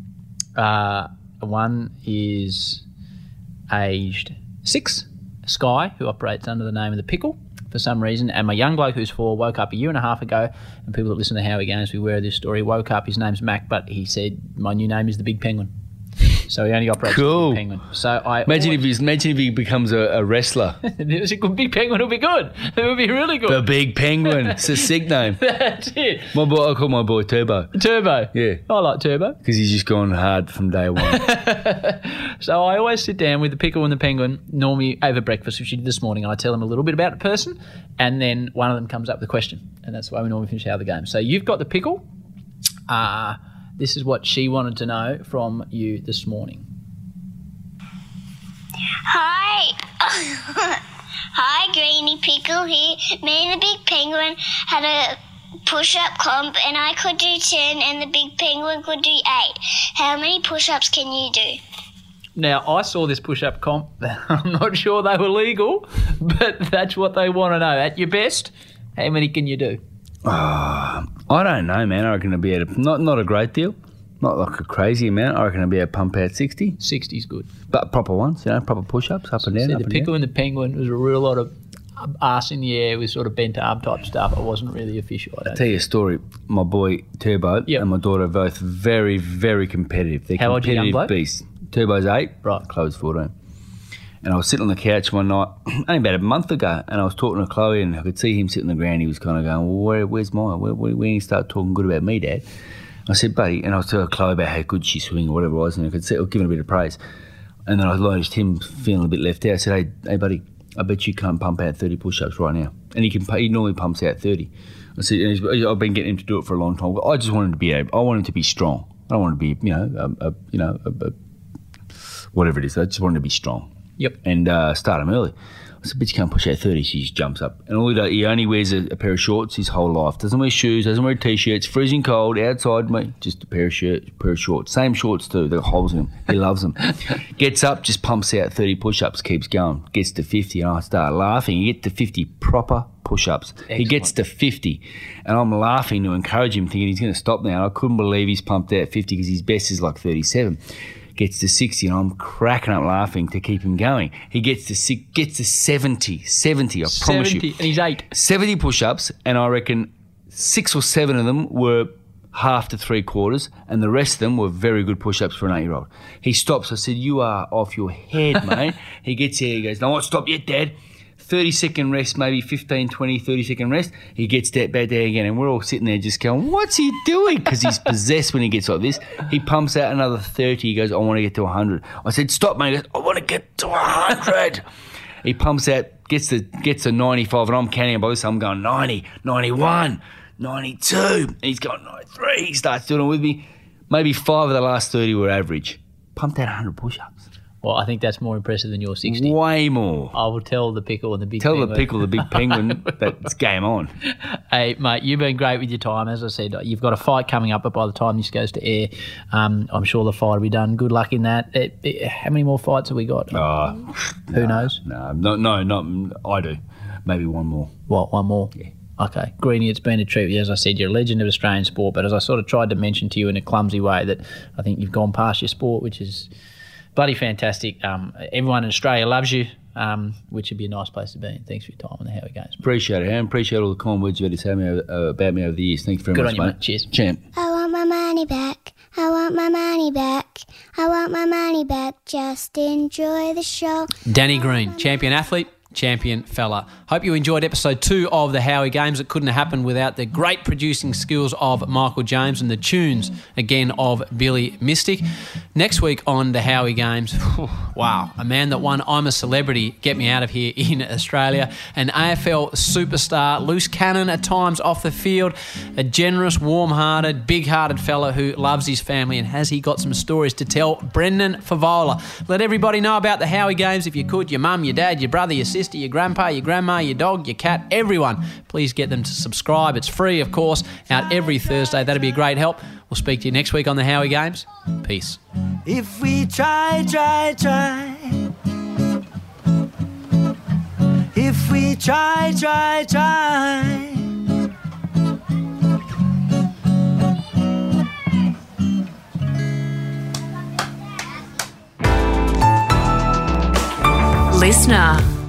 One is aged 6, Sky, who operates under the name of the Pickle for some reason, and my young bloke who's 4 woke up a year and a half ago, and people that listen to Howie Games be aware of this story, woke up, his name's Mac, but he said, my new name is the Big Penguin. So he only operates cool. as a Big Penguin. So imagine if he becomes a wrestler. It was a good Big Penguin. It'll be good. It would be really good. The Big Penguin. It's a sick name. That's it. I call my boy Turbo. Turbo. Yeah. I like Turbo because he's just gone hard from day one. So I always sit down with the Pickle and the Penguin, normally over breakfast, which you did this morning, and I tell them a little bit about the person, and then one of them comes up with a question, and that's the way we normally finish the game. So you've got the Pickle. This is what she wanted to know from you this morning. Hi. Hi, Greenie Pickle here. Me and the Big Penguin had a push-up comp, and I could do 10 and the Big Penguin could do 8. How many push-ups can you do? Now, I saw this push-up comp. I'm not sure they were legal, but that's what they want to know. At your best, how many can you do? I don't know, man. I reckon it'll be at not a great deal. Not like a crazy amount. I reckon it'll be able to pump out 60. 60's good. But proper ones, proper push-ups, up and down. See, up the and Pickle down. and the Penguin was a real lot of arse in the air with sort of bent arm type stuff. It wasn't really official. I'll tell you a story. My boy Turbo and my daughter are both very, very competitive. They're How old are you, young competitive bloke? beasts. Turbo's 8, right? Chloe's 14. And I was sitting on the couch one night, only about a month ago, and I was talking to Chloe, and I could see him sitting on the ground. He was kind of going, "Well, where's mine? When you start talking good about me, Dad?" I said, "Buddy," and I was telling Chloe about how good she's swinging or whatever it was, and I could see I was giving a bit of praise. And then I noticed him feeling a bit left out. I said, "Hey, buddy, I bet you can't pump out 30 push-ups right now." And he normally pumps out 30. I said, "I've been getting him to do it for a long time. I just want him to be able. I want him to be strong. I don't want him to be, whatever it is. I just want him to be strong." Yep. And start him early. I said, "But you can't push out 30. She just jumps up. And all he only wears a pair of shorts his whole life. Doesn't wear shoes, doesn't wear T-shirts, freezing cold, outside, mate, just a pair of shorts. Same shorts too, they've got holes in them. He loves them. Gets up, just pumps out 30 push-ups, keeps going. Gets to 50 and I start laughing. He gets to 50 proper push-ups. He gets to 50 and I'm laughing to encourage him, thinking he's going to stop now. And I couldn't believe he's pumped out 50 because his best is like 37. Gets to 60 and I'm cracking up laughing to keep him going. He gets to 70, I promise you. And he's 8. 70 push-ups, and I reckon 6 or 7 of them were half to 3/4, and the rest of them were very good push-ups for an 8-year-old. He stops. I said, "You are off your head, mate." He gets here, he goes, "No, I won't stop yet, Dad." 30-second rest, maybe 15, 20, 30-second rest. He gets back there again, and we're all sitting there just going, "What's he doing?" Because he's possessed when he gets like this. He pumps out another 30. He goes, "I want to get to 100. I said, "Stop, mate." He goes, "I want to get to 100. He pumps out, gets to 95, and I'm counting him by this. I'm going 90, 91, 92. And he's going 93. He starts doing it with me. Maybe 5 of the last 30 were average. Pumped out 100 push-ups. Well, I think that's more impressive than your 60. Way more. I will tell the Pickle and the Big Tell Penguin. the Pickle, the Big Penguin, that's game on. Hey, mate, you've been great with your time. As I said, you've got a fight coming up, but by the time this goes to air, I'm sure the fight will be done. Good luck in that. How many more fights have we got? Who knows? No, I do. Maybe one more. What, one more? Yeah. Okay. Greenie, it's been a treat. As I said, you're a legend of Australian sport, but as I sort of tried to mention to you in a clumsy way, that I think you've gone past your sport, which is bloody fantastic. Everyone in Australia loves you, which would be a nice place to be. And thanks for your time on the How It Goes. Appreciate it, and appreciate all the kind words you've had to say about me over the years. Thanks very Good much, on you, mate. mate. Cheers. Champ. I want my money back. I want my money back. I want my money back. Just enjoy the show. Danny Green, champion athlete, champion fella. Hope you enjoyed episode 2 of the Howie Games. It couldn't have happened without the great producing skills of Michael James and the tunes, again, of Billy Mystic. Next week on the Howie Games, wow, a man that won I'm a Celebrity, Get Me Out of Here in Australia, an AFL superstar, loose cannon at times off the field, a generous, warm-hearted, big-hearted fella who loves his family, and has he got some stories to tell? Brendan Favola. Let everybody know about the Howie Games if you could. Your mum, your dad, your brother, your sister, your grandpa, your grandma, your dog, your cat, everyone. Please get them to subscribe. It's free, of course, out every Thursday. That'd be a great help. We'll speak to you next week on the Howie Games. Peace. If we try. If we try. Listener.